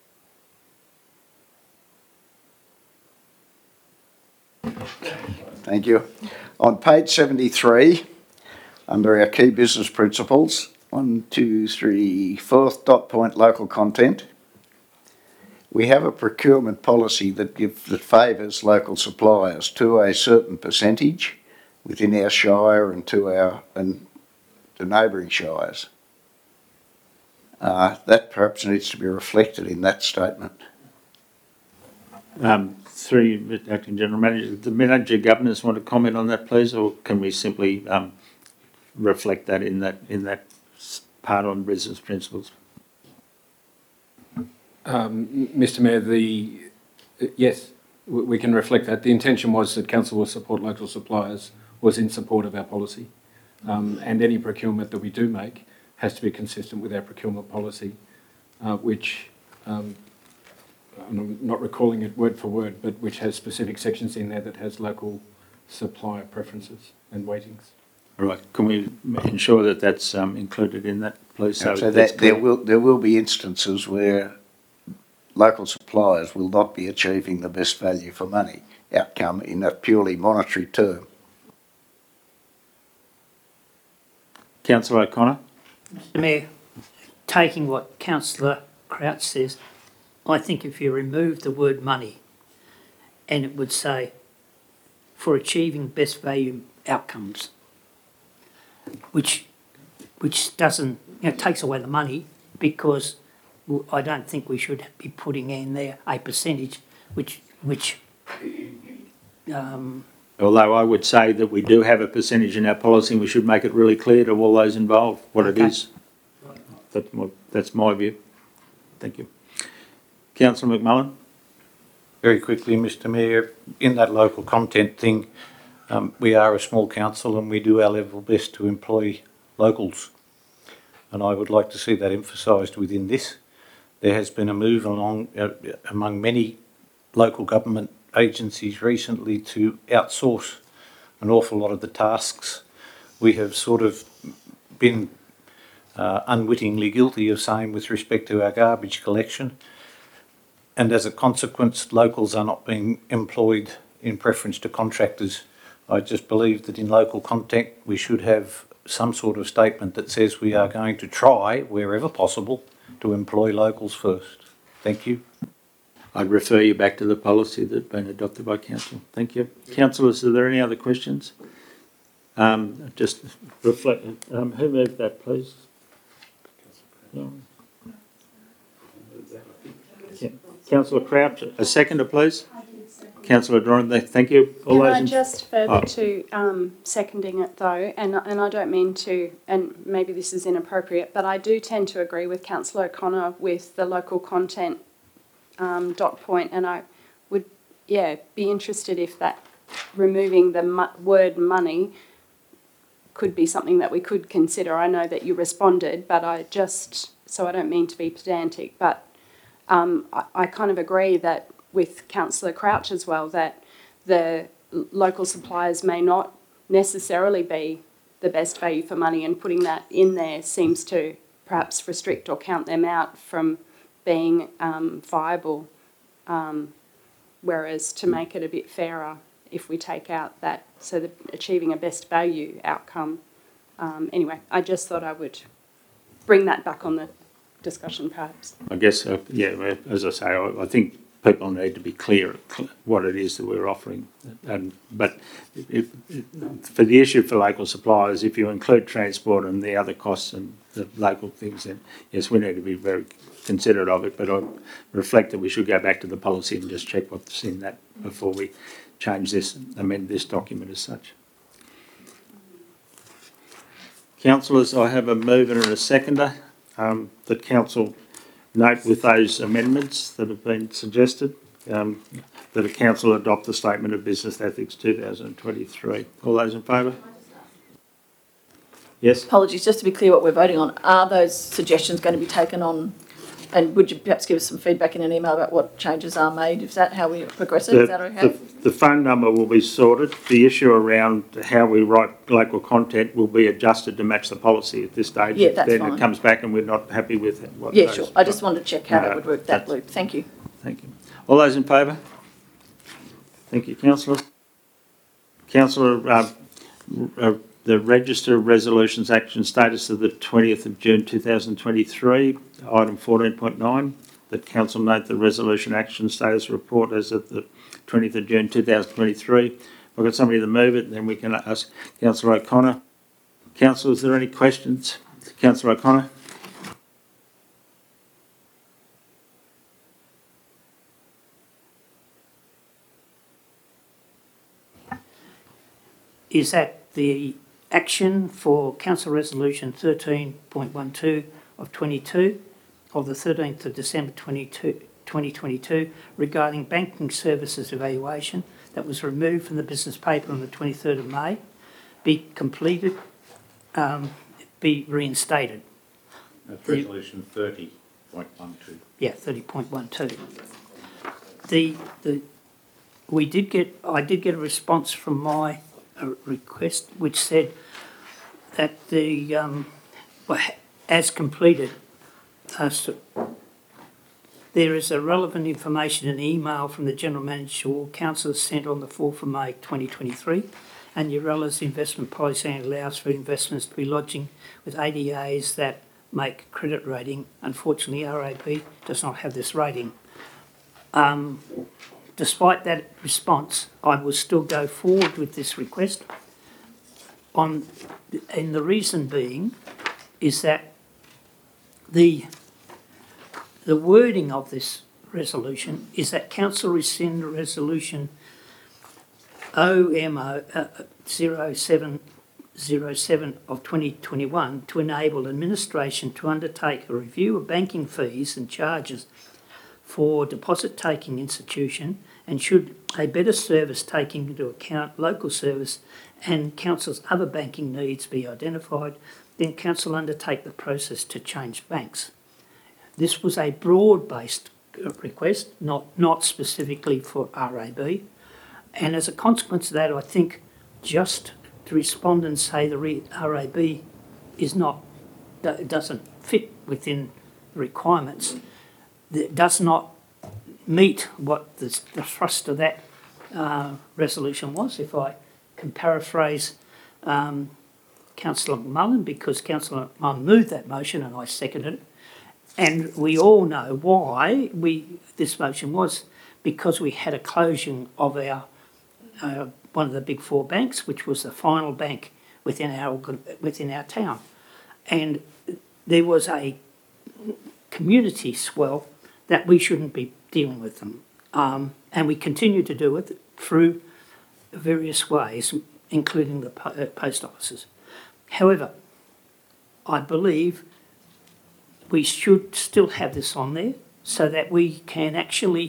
Thank you. On page seventy-three, under our key business principles, one, two, three, fourth dot point local content, we have a procurement policy that gives, that favours local suppliers to a certain percentage within our shire and to our and the neighbouring shires. Uh, that perhaps needs to be reflected in that statement. Um, through Acting General Manager, the Manager Governors want to comment on that, please, or can we simply um, reflect that in that in that part on business principles? Um, Mister Mayor, the uh, yes, we, we can reflect that. The intention was that council will support local suppliers, was in support of our policy, um, and any procurement that we do make has to be consistent with our procurement policy, uh, which um, I'm not recalling it word for word, but which has specific sections in there that has local supplier preferences and weightings. All right. Can we ensure that that's um, included in that, please? So, so that there will there will be instances where local suppliers will not be achieving the best value for money outcome in a purely monetary term. Councillor O'Connor. Mister Mayor, taking what Councillor Crouch says, I think if you remove the word money and it would say, for achieving best value outcomes, which which doesn't, you know, takes away the money, because I don't think we should be putting in there a percentage which, which um, Although I would say that we do have a percentage in our policy, and we should make it really clear to all those involved what Okay. it is. That's my, that's my view. Thank you. Councillor McMullen. Very quickly, Mister Mayor, in that local content thing, um, we are a small council and we do our level best to employ locals. And I would like to see that emphasised within this. There has been a move along uh, among many local government agencies recently to outsource an awful lot of the tasks. We have sort of been uh, unwittingly guilty of saying with respect to our garbage collection, and as a consequence locals are not being employed in preference to contractors. I just believe that in local content we should have some sort of statement that says we are going to try, wherever possible, to employ locals first. Thank you. I'd refer you back to the policy that's been adopted by Council. Thank you. Councillors, are there any other questions? Um, just reflect, um, who moved that, please? No. Yeah. Councillor Crouch, a seconder, please. Councillor Doran, thank you. All Can those I in- just further Oh. to um, seconding it though, and and I don't mean to, and maybe this is inappropriate, but I do tend to agree with Councillor O'Connor with the local content um, dot point, and I would, yeah, be interested if that removing the mo- word money could be something that we could consider. I know that you responded, but I just, so I don't mean to be pedantic, but um, I, I kind of agree that with Councillor Crouch as well, that the l- local suppliers may not necessarily be the best value for money, and putting that in there seems to perhaps restrict or count them out from being um, viable, um, whereas to make it a bit fairer, if we take out that, so that achieving a best value outcome. Um, anyway, I just thought I would bring that back on the discussion perhaps. I guess, uh, yeah, as I say, I, I think people need to be clear cl- what it is that we're offering. And, but if, if, for the issue for local suppliers, if you include transport and the other costs and the local things, then yes, we need to be very considerate of it. But I reflect that we should go back to the policy and just check what's in that before we change this, amend this document as such. Councillors, I have a mover and a seconder. Um, the council note with those amendments that have been suggested um, that the council adopt the Statement of Business Ethics two thousand twenty-three. All those in favour? Yes? Apologies, just to be clear what we're voting on, are those suggestions going to be taken on, and would you perhaps give us some feedback in an email about what changes are made? Is that how we progress it? The, Is that okay? the, the phone number will be sorted. The issue around how we write local content will be adjusted to match the policy at this stage. Yeah, that's then fine. It comes back and we're not happy with it. What Yeah, those- sure. I just wanted to check how No, that would work, that that's- loop. Thank you. Thank you. All those in favour? Thank you, councillor. Councillor, uh, uh, the Register of Resolutions Action Status of the twentieth of June two thousand twenty-three, item fourteen point nine, that council note the resolution action status report as of the twentieth of June two thousand twenty-three. If I've got somebody to move it, then we can ask Councillor O'Connor. Councillor, is there any questions? Councillor O'Connor? Is that the action for Council Resolution thirteen point twelve of twenty-two of the thirteenth of December twenty-two, twenty twenty-two regarding banking services evaluation that was removed from the business paper on the twenty-third of May be completed, um, be reinstated? That's resolution thirty point one two. Yeah, thirty point twelve. The, the, we did get, I did get a response from my uh, request which said that the, um, well, as completed, uh, so there is a relevant information in email from the General Manager or Council sent on the fourth of May twenty twenty-three, and Urella's investment policy allows for investments to be lodging with A D As that make credit rating. Unfortunately, R A B does not have this rating. Um, despite that response, I will still go forward with this request. On, and the reason being is that the the wording of this resolution is that Council rescind resolution O M O uh, zero seven zero seven of twenty twenty-one to enable administration to undertake a review of banking fees and charges for deposit-taking institution, and should a better service taking into account local service and Council's other banking needs be identified, then Council undertake the process to change banks. This was a broad-based request, not, not specifically for R A B, and as a consequence of that, I think just to respond and say the re- R A B is not, doesn't fit within the requirements, that does not meet what the, the thrust of that uh, resolution was, if I can paraphrase um, Councillor Mullen, because Councillor Mullen moved that motion and I seconded it. And we all know why we this motion was, because we had a closing of our uh, one of the big four banks, which was the final bank within our within our town, and there was a community swell that we shouldn't be dealing with them, um, and we continue to do it through various ways, including the po- uh, post offices. However, I believe we should still have this on there so that we can actually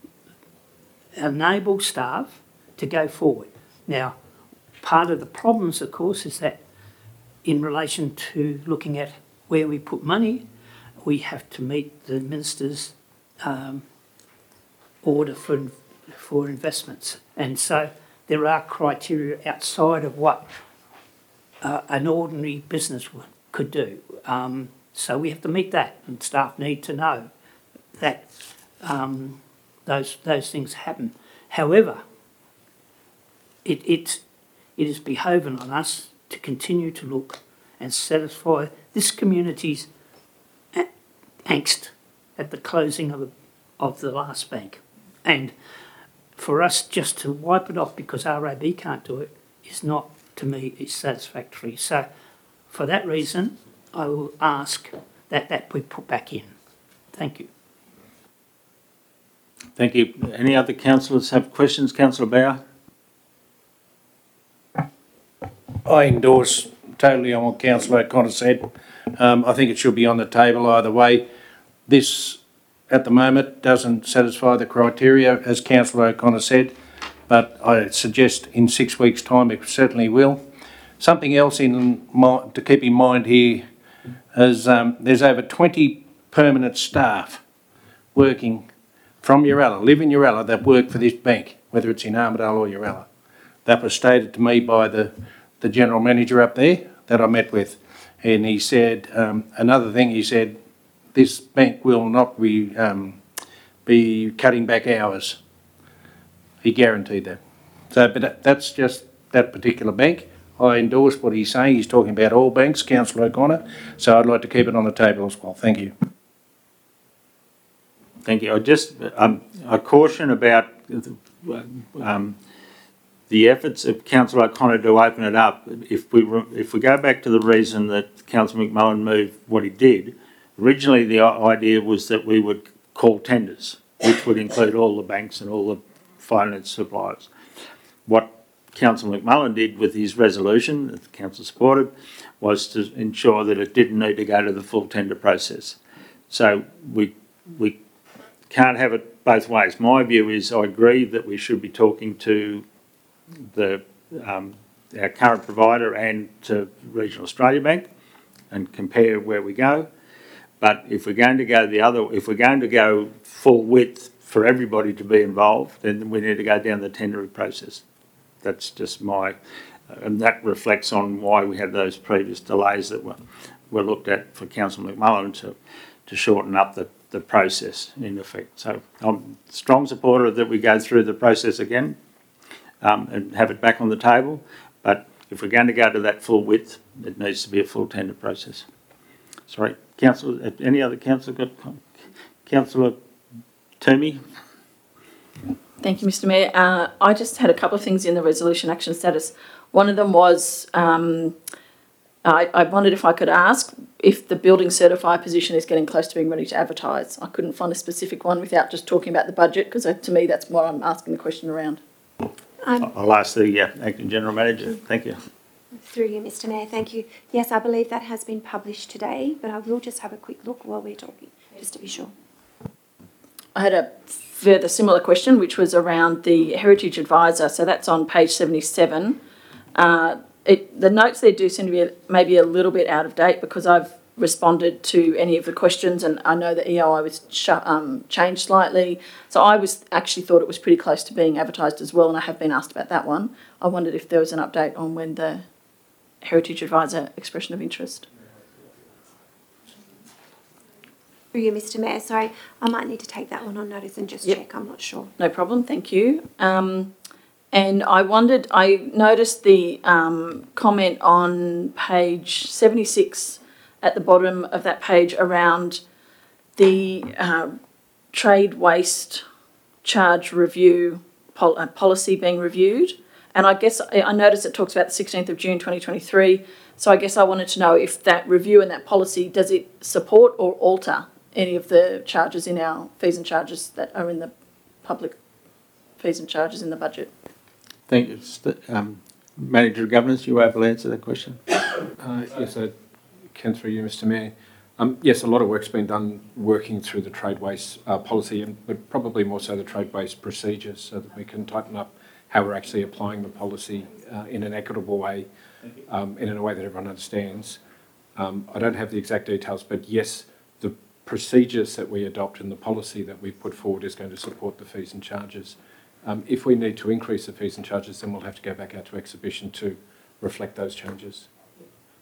enable staff to go forward. Now, part of the problems, of course, is that in relation to looking at where we put money, we have to meet the Minister's um, order for, for investments. And so there are criteria outside of what uh, an ordinary business would, could do. Um, so we have to meet that, and staff need to know that um, those those things happen. However, it it it is behoving on us to continue to look and satisfy this community's a- angst at the closing of the, of the last bank. And for us just to wipe it off because R A B can't do it is not, to me, is satisfactory. So for that reason, I will ask that that be put back in. Thank you. Thank you. Any other councillors have questions? Councillor Bauer? I endorse totally on what Councillor O'Connor said. Um, I think it should be on the table either way. This, at the moment, doesn't satisfy the criteria, as Councillor O'Connor said, but I suggest in six weeks' time it certainly will. Something else in mi- to keep in mind here is um, there's over twenty permanent staff working from Uralla, live in Uralla, that work for this bank, whether it's in Armidale or Uralla. That was stated to me by the, the general manager up there that I met with. And he said, um, another thing, he said, this bank will not be, um, be cutting back hours. He guaranteed that. So, but that, that's just that particular bank. I endorse what he's saying. He's talking about all banks, Councillor O'Connor. So I'd like to keep it on the table as well. Thank you. Thank you. I just, um, I caution about um, the efforts of Councillor O'Connor to open it up. If we if we go back to the reason that Councillor McMullen moved what he did, originally the idea was that we would call tenders, which would include all the banks and all the finance suppliers. What Councillor McMullen did with his resolution, that the council supported, was to ensure that it didn't need to go to the full tender process. So we we can't have it both ways. My view is I agree that we should be talking to the um, our current provider and to Regional Australia Bank and compare where we go. But if we're going to go the other, if we're going to go full width for everybody to be involved, then we need to go down the tendering process. That's just my, and that reflects on why we had those previous delays that were, were looked at for Councillor McMullen to, to shorten up the, the process in effect. So I'm a strong supporter that we go through the process again um, and have it back on the table. But if we're going to go to that full width, it needs to be a full tender process. Sorry, Councillor, any other councillor got, Councillor Toomey? Thank you, Mister Mayor. Uh, I just had a couple of things in the resolution action status. One of them was um, I, I wondered if I could ask if the building certifier position is getting close to being ready to advertise. I couldn't find a specific one without just talking about the budget, because to me that's what I'm asking the question around. Um, I'll ask the uh, Acting General Manager. Thank you. Through you, Mister Mayor, thank you. Yes, I believe that has been published today, but I will just have a quick look while we're talking, just to be sure. I had a further similar question, which was around the Heritage Advisor. So that's on page seventy-seven. Uh, it, the notes there do seem to be a, maybe a little bit out of date, because I've responded to any of the questions, and I know the E O I was sh- um, changed slightly. So I was actually thought it was pretty close to being advertised as well, and I have been asked about that one. I wondered if there was an update on when the Heritage Advisor expression of interest. Through you, Mister Mayor, sorry, I might need to take that one on notice and just Yep. check, I'm not sure. No problem, thank you. Um, and I wondered, I noticed the um, comment on page seventy-six at the bottom of that page around the uh, trade waste charge review pol- uh, policy being reviewed. And I guess I I noticed it talks about the sixteenth of June twenty twenty-three. So I guess I wanted to know if that review and that policy, does it support or alter any of the charges in our fees and charges that are in the public fees and charges in the budget? Thank you. Um, Manager of Governance, you were able to answer that question? Uh, yes, I can through you, Mister Mayor. Um, yes, a lot of work's been done working through the trade waste uh, policy, and but probably more so the trade waste procedures, so that we can tighten up how we're actually applying the policy uh, in an equitable way, um, and in a way that everyone understands. Um, I don't have the exact details, but yes, the procedures that we adopt and the policy that we put forward is going to support the fees and charges. Um, if we need to increase the fees and charges, then we'll have to go back out to exhibition to reflect those changes.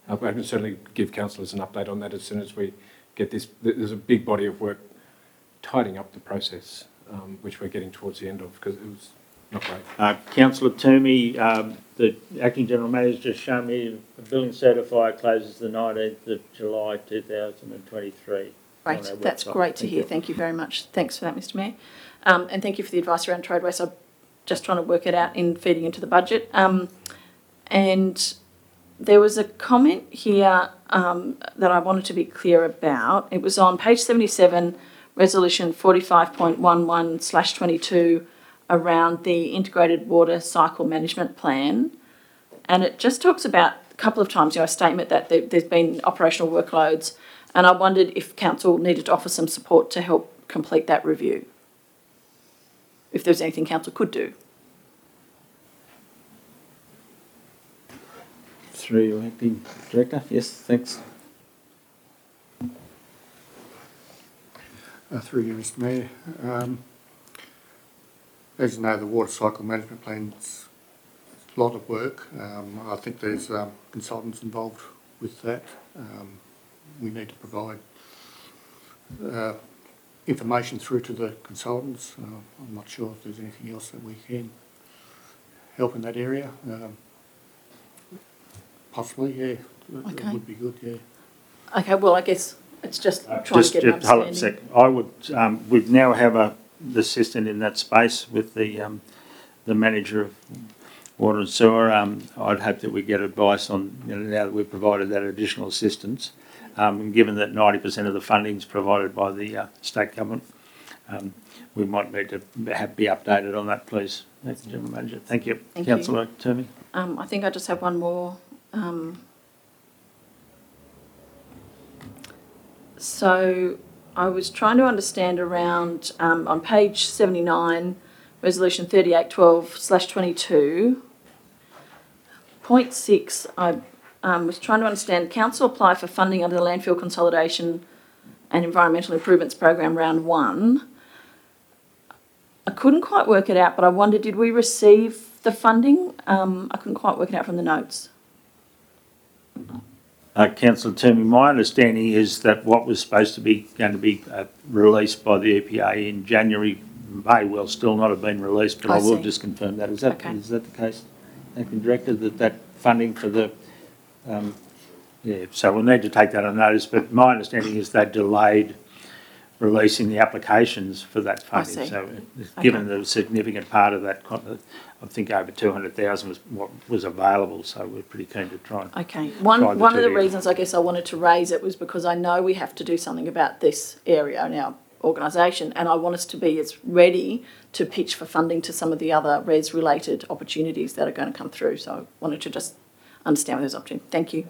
Uh, I can certainly give councillors an update on that as soon as we get this. There's a big body of work tidying up the process, um, which we're getting towards the end of, because it was not great. Uh, Councillor Toomey, um, the acting general manager just showed me the building certifier closes the nineteenth of July two thousand twenty-three. Great, that's great to hear. Thank you very much. Thanks for that, Mister Mayor. Um, and thank you for the advice around trade waste. I'm just trying to work it out in feeding into the budget. Um, and there was a comment here um, that I wanted to be clear about. It was on page seventy-seven, resolution forty-five point one one slash twenty-two around the integrated water cycle management plan. And it just talks about a couple of times, you know, a statement that there, there's been operational workloads. And I wondered if council needed to offer some support to help complete that review. If there's anything council could do. Through your acting director, yes, thanks. Uh, through you, Mister Mayor. Um, as you know, the water cycle management plan's a lot of work. Um, I think there's um, consultants involved with that. Um, we need to provide uh, information through to the consultants. Uh, I'm not sure if there's anything else that we can help in that area. Um, possibly, yeah. Okay. It would be good, yeah. Okay, well, I guess it's just Uh, trying just, to get an just hold on a understanding. sec. I would, um, we now have a the assistant in that space with the um, the manager of water and sewer. Um, I'd hope that we get advice on, you know, now that we've provided that additional assistance, um, and given that ninety percent of the funding is provided by the uh, state government, um, we might need to have, be updated on that, please. Thanks, General Manager. Thank you. Thank you. Councillor Toomey. Um, I think I just have one more. Um, so I was trying to understand around, um, on page seventy-nine, resolution thirty-eight twelve slash twenty-two, point six, I um, was trying to understand, council apply for funding under the Landfill Consolidation and Environmental Improvements Program round one. I couldn't quite work it out, but I wondered, did we receive the funding? Um, I couldn't quite work it out from the notes. Uh, Councillor Toomey, my understanding is that what was supposed to be going to be uh, released by the E P A in January may well still not have been released, but I, I will see. just confirm that. Is that Okay. is that the case, Acting Director, that that funding for the, um, yeah, so we'll need to take that on notice, but my understanding is they delayed releasing the applications for that funding. see. So given Okay. the significant part of that, con- I think over two hundred thousand was what was available, so we're pretty keen to try and Okay. Try One the one of the two together. reasons I guess I wanted to raise it was because I know we have to do something about this area in our organisation, and I want us to be as ready to pitch for funding to some of the other res-related opportunities that are going to come through. So I wanted to just understand where there's opportunity. Thank you.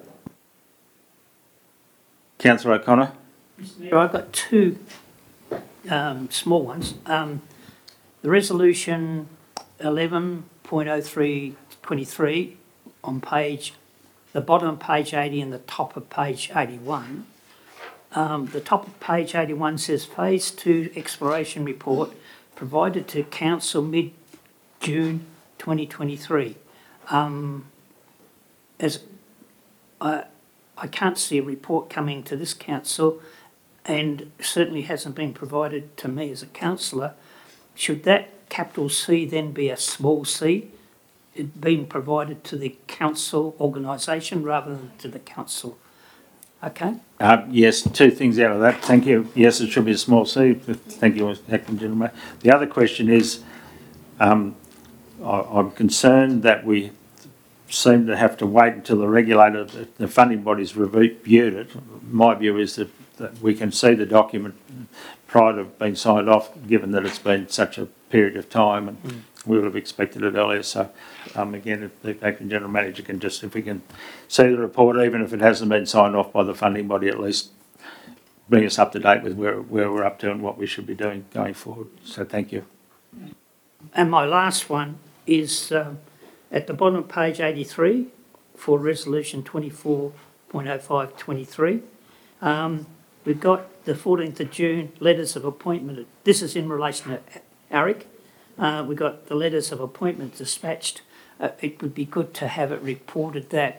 Councillor O'Connor. Mayor, I've got two um, small ones. Um, the resolution eleven point oh three twenty-three on page, the bottom of page eighty and the top of page eighty-one. Um, the top of page eighty-one says phase two exploration report provided to council mid-June twenty twenty-three. Um, as I, I can't see a report coming to this council, and certainly hasn't been provided to me as a councillor. Should that capital C then be a small c, it being provided to the council organisation rather than to the council? Okay? Uh, yes, two things out of that. Thank you. Yes, it should be a small C. Thank you, Acting General. The other question is, um, I, I'm concerned that we seem to have to wait until the regulator, the, the funding bodies reviewed it. My view is that, that we can see the document prior to being signed off, given that it's been such a period of time, and mm. we would have expected it earlier. So, um, again, if the Acting General Manager can just, if we can see the report, even if it hasn't been signed off by the funding body, at least bring us up to date with where, where we're up to and what we should be doing going forward. So thank you. And my last one is um, at the bottom of page eighty-three for resolution twenty-four point oh five twenty-three. Um, we've got the fourteenth of June letters of appointment. This is in relation to ARIC. Uh, we've got the letters of appointment dispatched. Uh, it would be good to have it reported that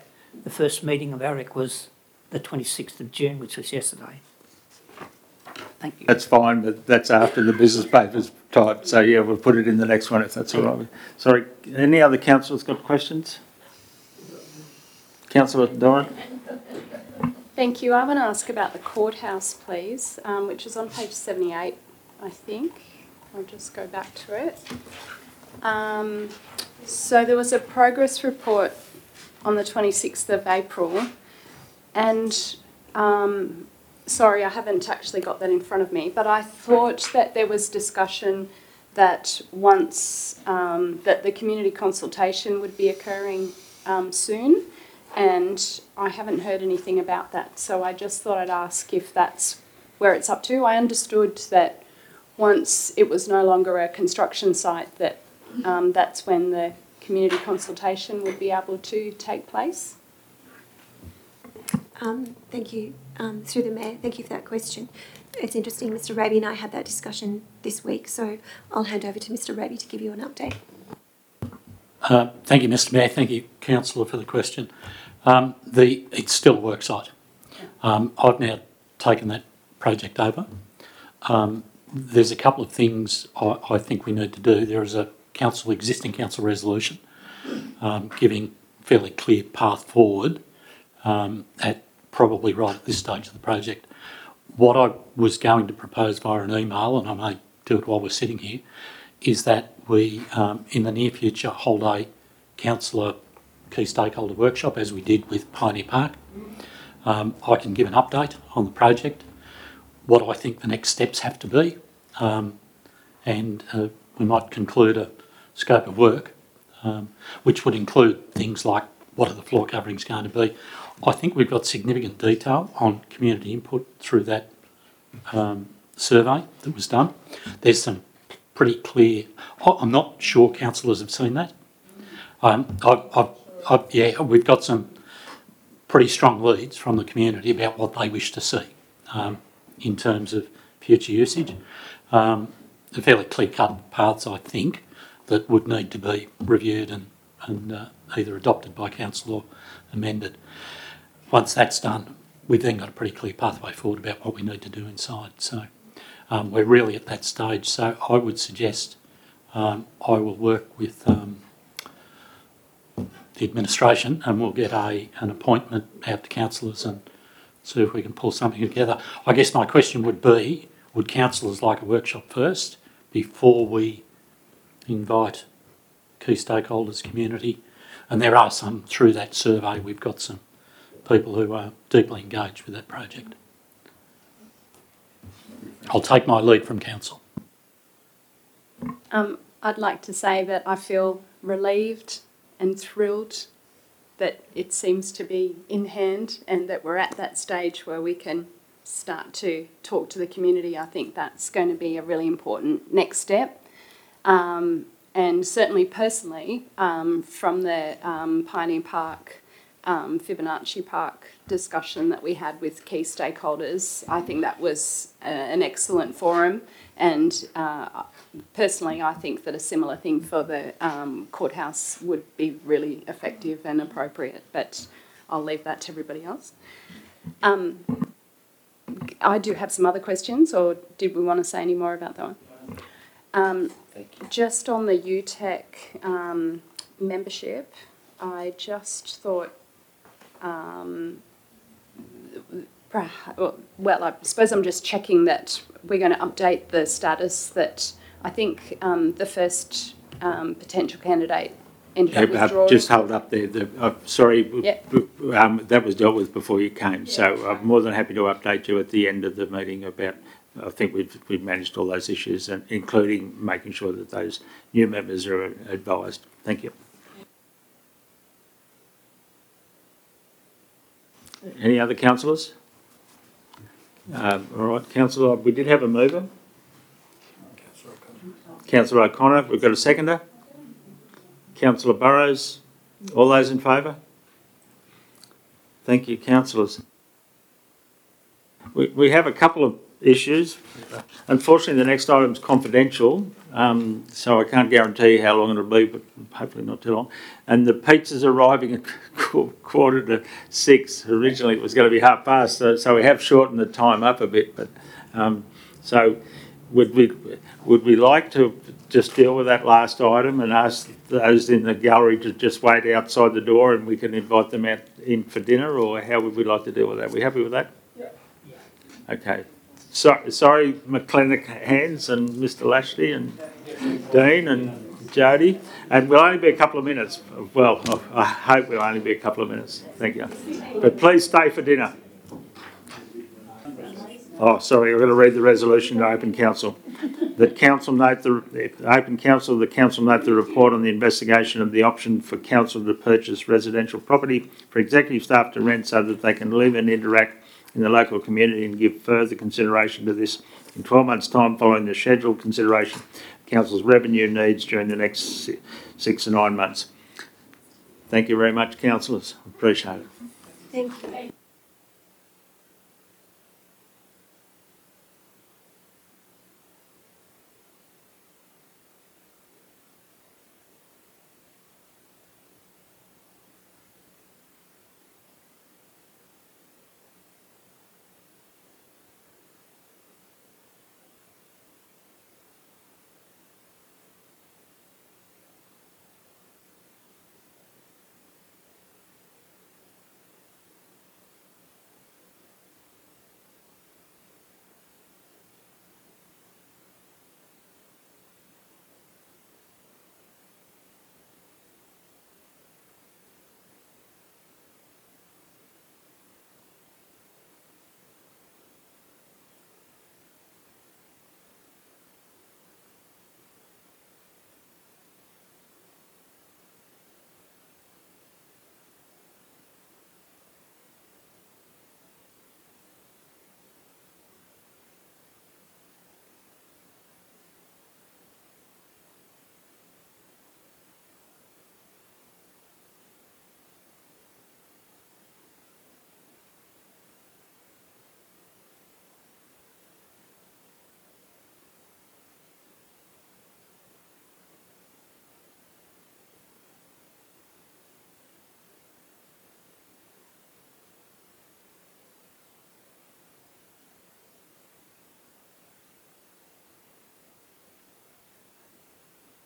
the first meeting of A R E C was the twenty-sixth of June, which was yesterday. Thank you. That's fine, but that's after the business papers typed, so yeah, we'll put it in the next one if that's all right. Sorry, any other councillors got questions? Councillor Doran? Thank you. I want to ask about the courthouse, please, um, which is on page seventy-eight, I think. I'll just go back to it. Um, so there was a progress report on the twenty-sixth of April, and um, sorry, I haven't actually got that in front of me, but I thought that there was discussion that once um, that the community consultation would be occurring um, soon, and I haven't heard anything about that. So I just thought I'd ask if that's where it's up to. I understood that once it was no longer a construction site, that um, that's when the community consultation would be able to take place. Um, thank you, um, through the Mayor. Thank you for that question. It's interesting, Mr Raby and I had that discussion this week, so I'll hand over to Mr Raby to give you an update. Uh, thank you, Mr Mayor. Thank you, Councillor, for the question. Um, the, it's still a work site. Um, I've now taken that project over. Um, there's a couple of things I, I think we need to do. There is a council, existing council resolution um, giving fairly clear path forward um, at probably right at this stage of the project. What I was going to propose via an email, and I may do it while we're sitting here, is that we, um, in the near future, hold a councillor key stakeholder workshop, as we did with Pioneer Park. Um, I can give an update on the project, what I think the next steps have to be, um, and uh, we might conclude a scope of work, um, which would include things like what are the floor coverings going to be. I think we've got significant detail on community input through that um, survey that was done. There's some pretty clear, I'm not sure councillors have seen that. Um, I've, I've, I've, yeah, we've got some pretty strong leads from the community about what they wish to see um, in terms of future usage. Um, the fairly clear-cut paths, I think, that would need to be reviewed and, and uh, either adopted by council or amended. Once that's done, we've then got a pretty clear pathway forward about what we need to do inside. So um, we're really at that stage. So I would suggest um, I will work with um, the administration and we'll get a an appointment out to councillors and see if we can pull something together. I guess my question would be, would councillors like a workshop first before we invite key stakeholders, community? And there are some through that survey. We've got some people who are deeply engaged with that project. I'll take my lead from council. Um, I'd like to say that I feel relieved and thrilled that it seems to be in hand and that we're at that stage where we can start to talk to the community. I think that's going to be a really important next step. Um, and certainly personally, um, from the um, Pioneer Park, um, Fibonacci Park discussion that we had with key stakeholders, I think that was a, an excellent forum. And uh, personally, I think that a similar thing for the um, courthouse would be really effective and appropriate, but I'll leave that to everybody else. Um, I do have some other questions, or did we want to say any more about that one? Um, just on the U TEC um, membership, I just thought, um, well, I suppose I'm just checking that we're going to update the status that I think um, the first um, potential candidate ended up Yeah, withdrawing. just hold up there. The, uh, sorry, Yep. um, that was dealt with before you came. So I'm more than happy to update you at the end of the meeting about, I think we've, we've managed all those issues, and including making sure that those new members are advised. Thank you. Any other councillors? Uh, all right, councillor, we did have a mover. Councillor O'Connor, we've got a seconder. Councillor Burrows, all those in favour? Thank you, councillors. We, we have a couple of issues. Unfortunately, the next item is confidential, um, so I can't guarantee how long it'll be, but hopefully not too long. And the pizza's arriving at qu- quarter to six. Originally, it was going to be half past, so, so we have shortened the time up a bit. But um, so, would we would we like to just deal with that last item and ask those in the gallery to just wait outside the door, and we can invite them out in for dinner, or how would we like to deal with that? Are we happy with that? Yeah. Okay. So, sorry, McClennock Hands and Mister Lashley and Dean and Jody. And we'll only be a couple of minutes. Well, I hope we'll only be a couple of minutes. Thank you. But please stay for dinner. Oh, sorry, I've got to read the resolution to open council. That council note the, the open council, the council note the report on the investigation of the option for council to purchase residential property for executive staff to rent so that they can live and interact in the local community, and give further consideration to this in twelve months' time following the scheduled consideration of council's revenue needs during the next six to nine months. Thank you very much, councillors. Appreciate it. Thank you.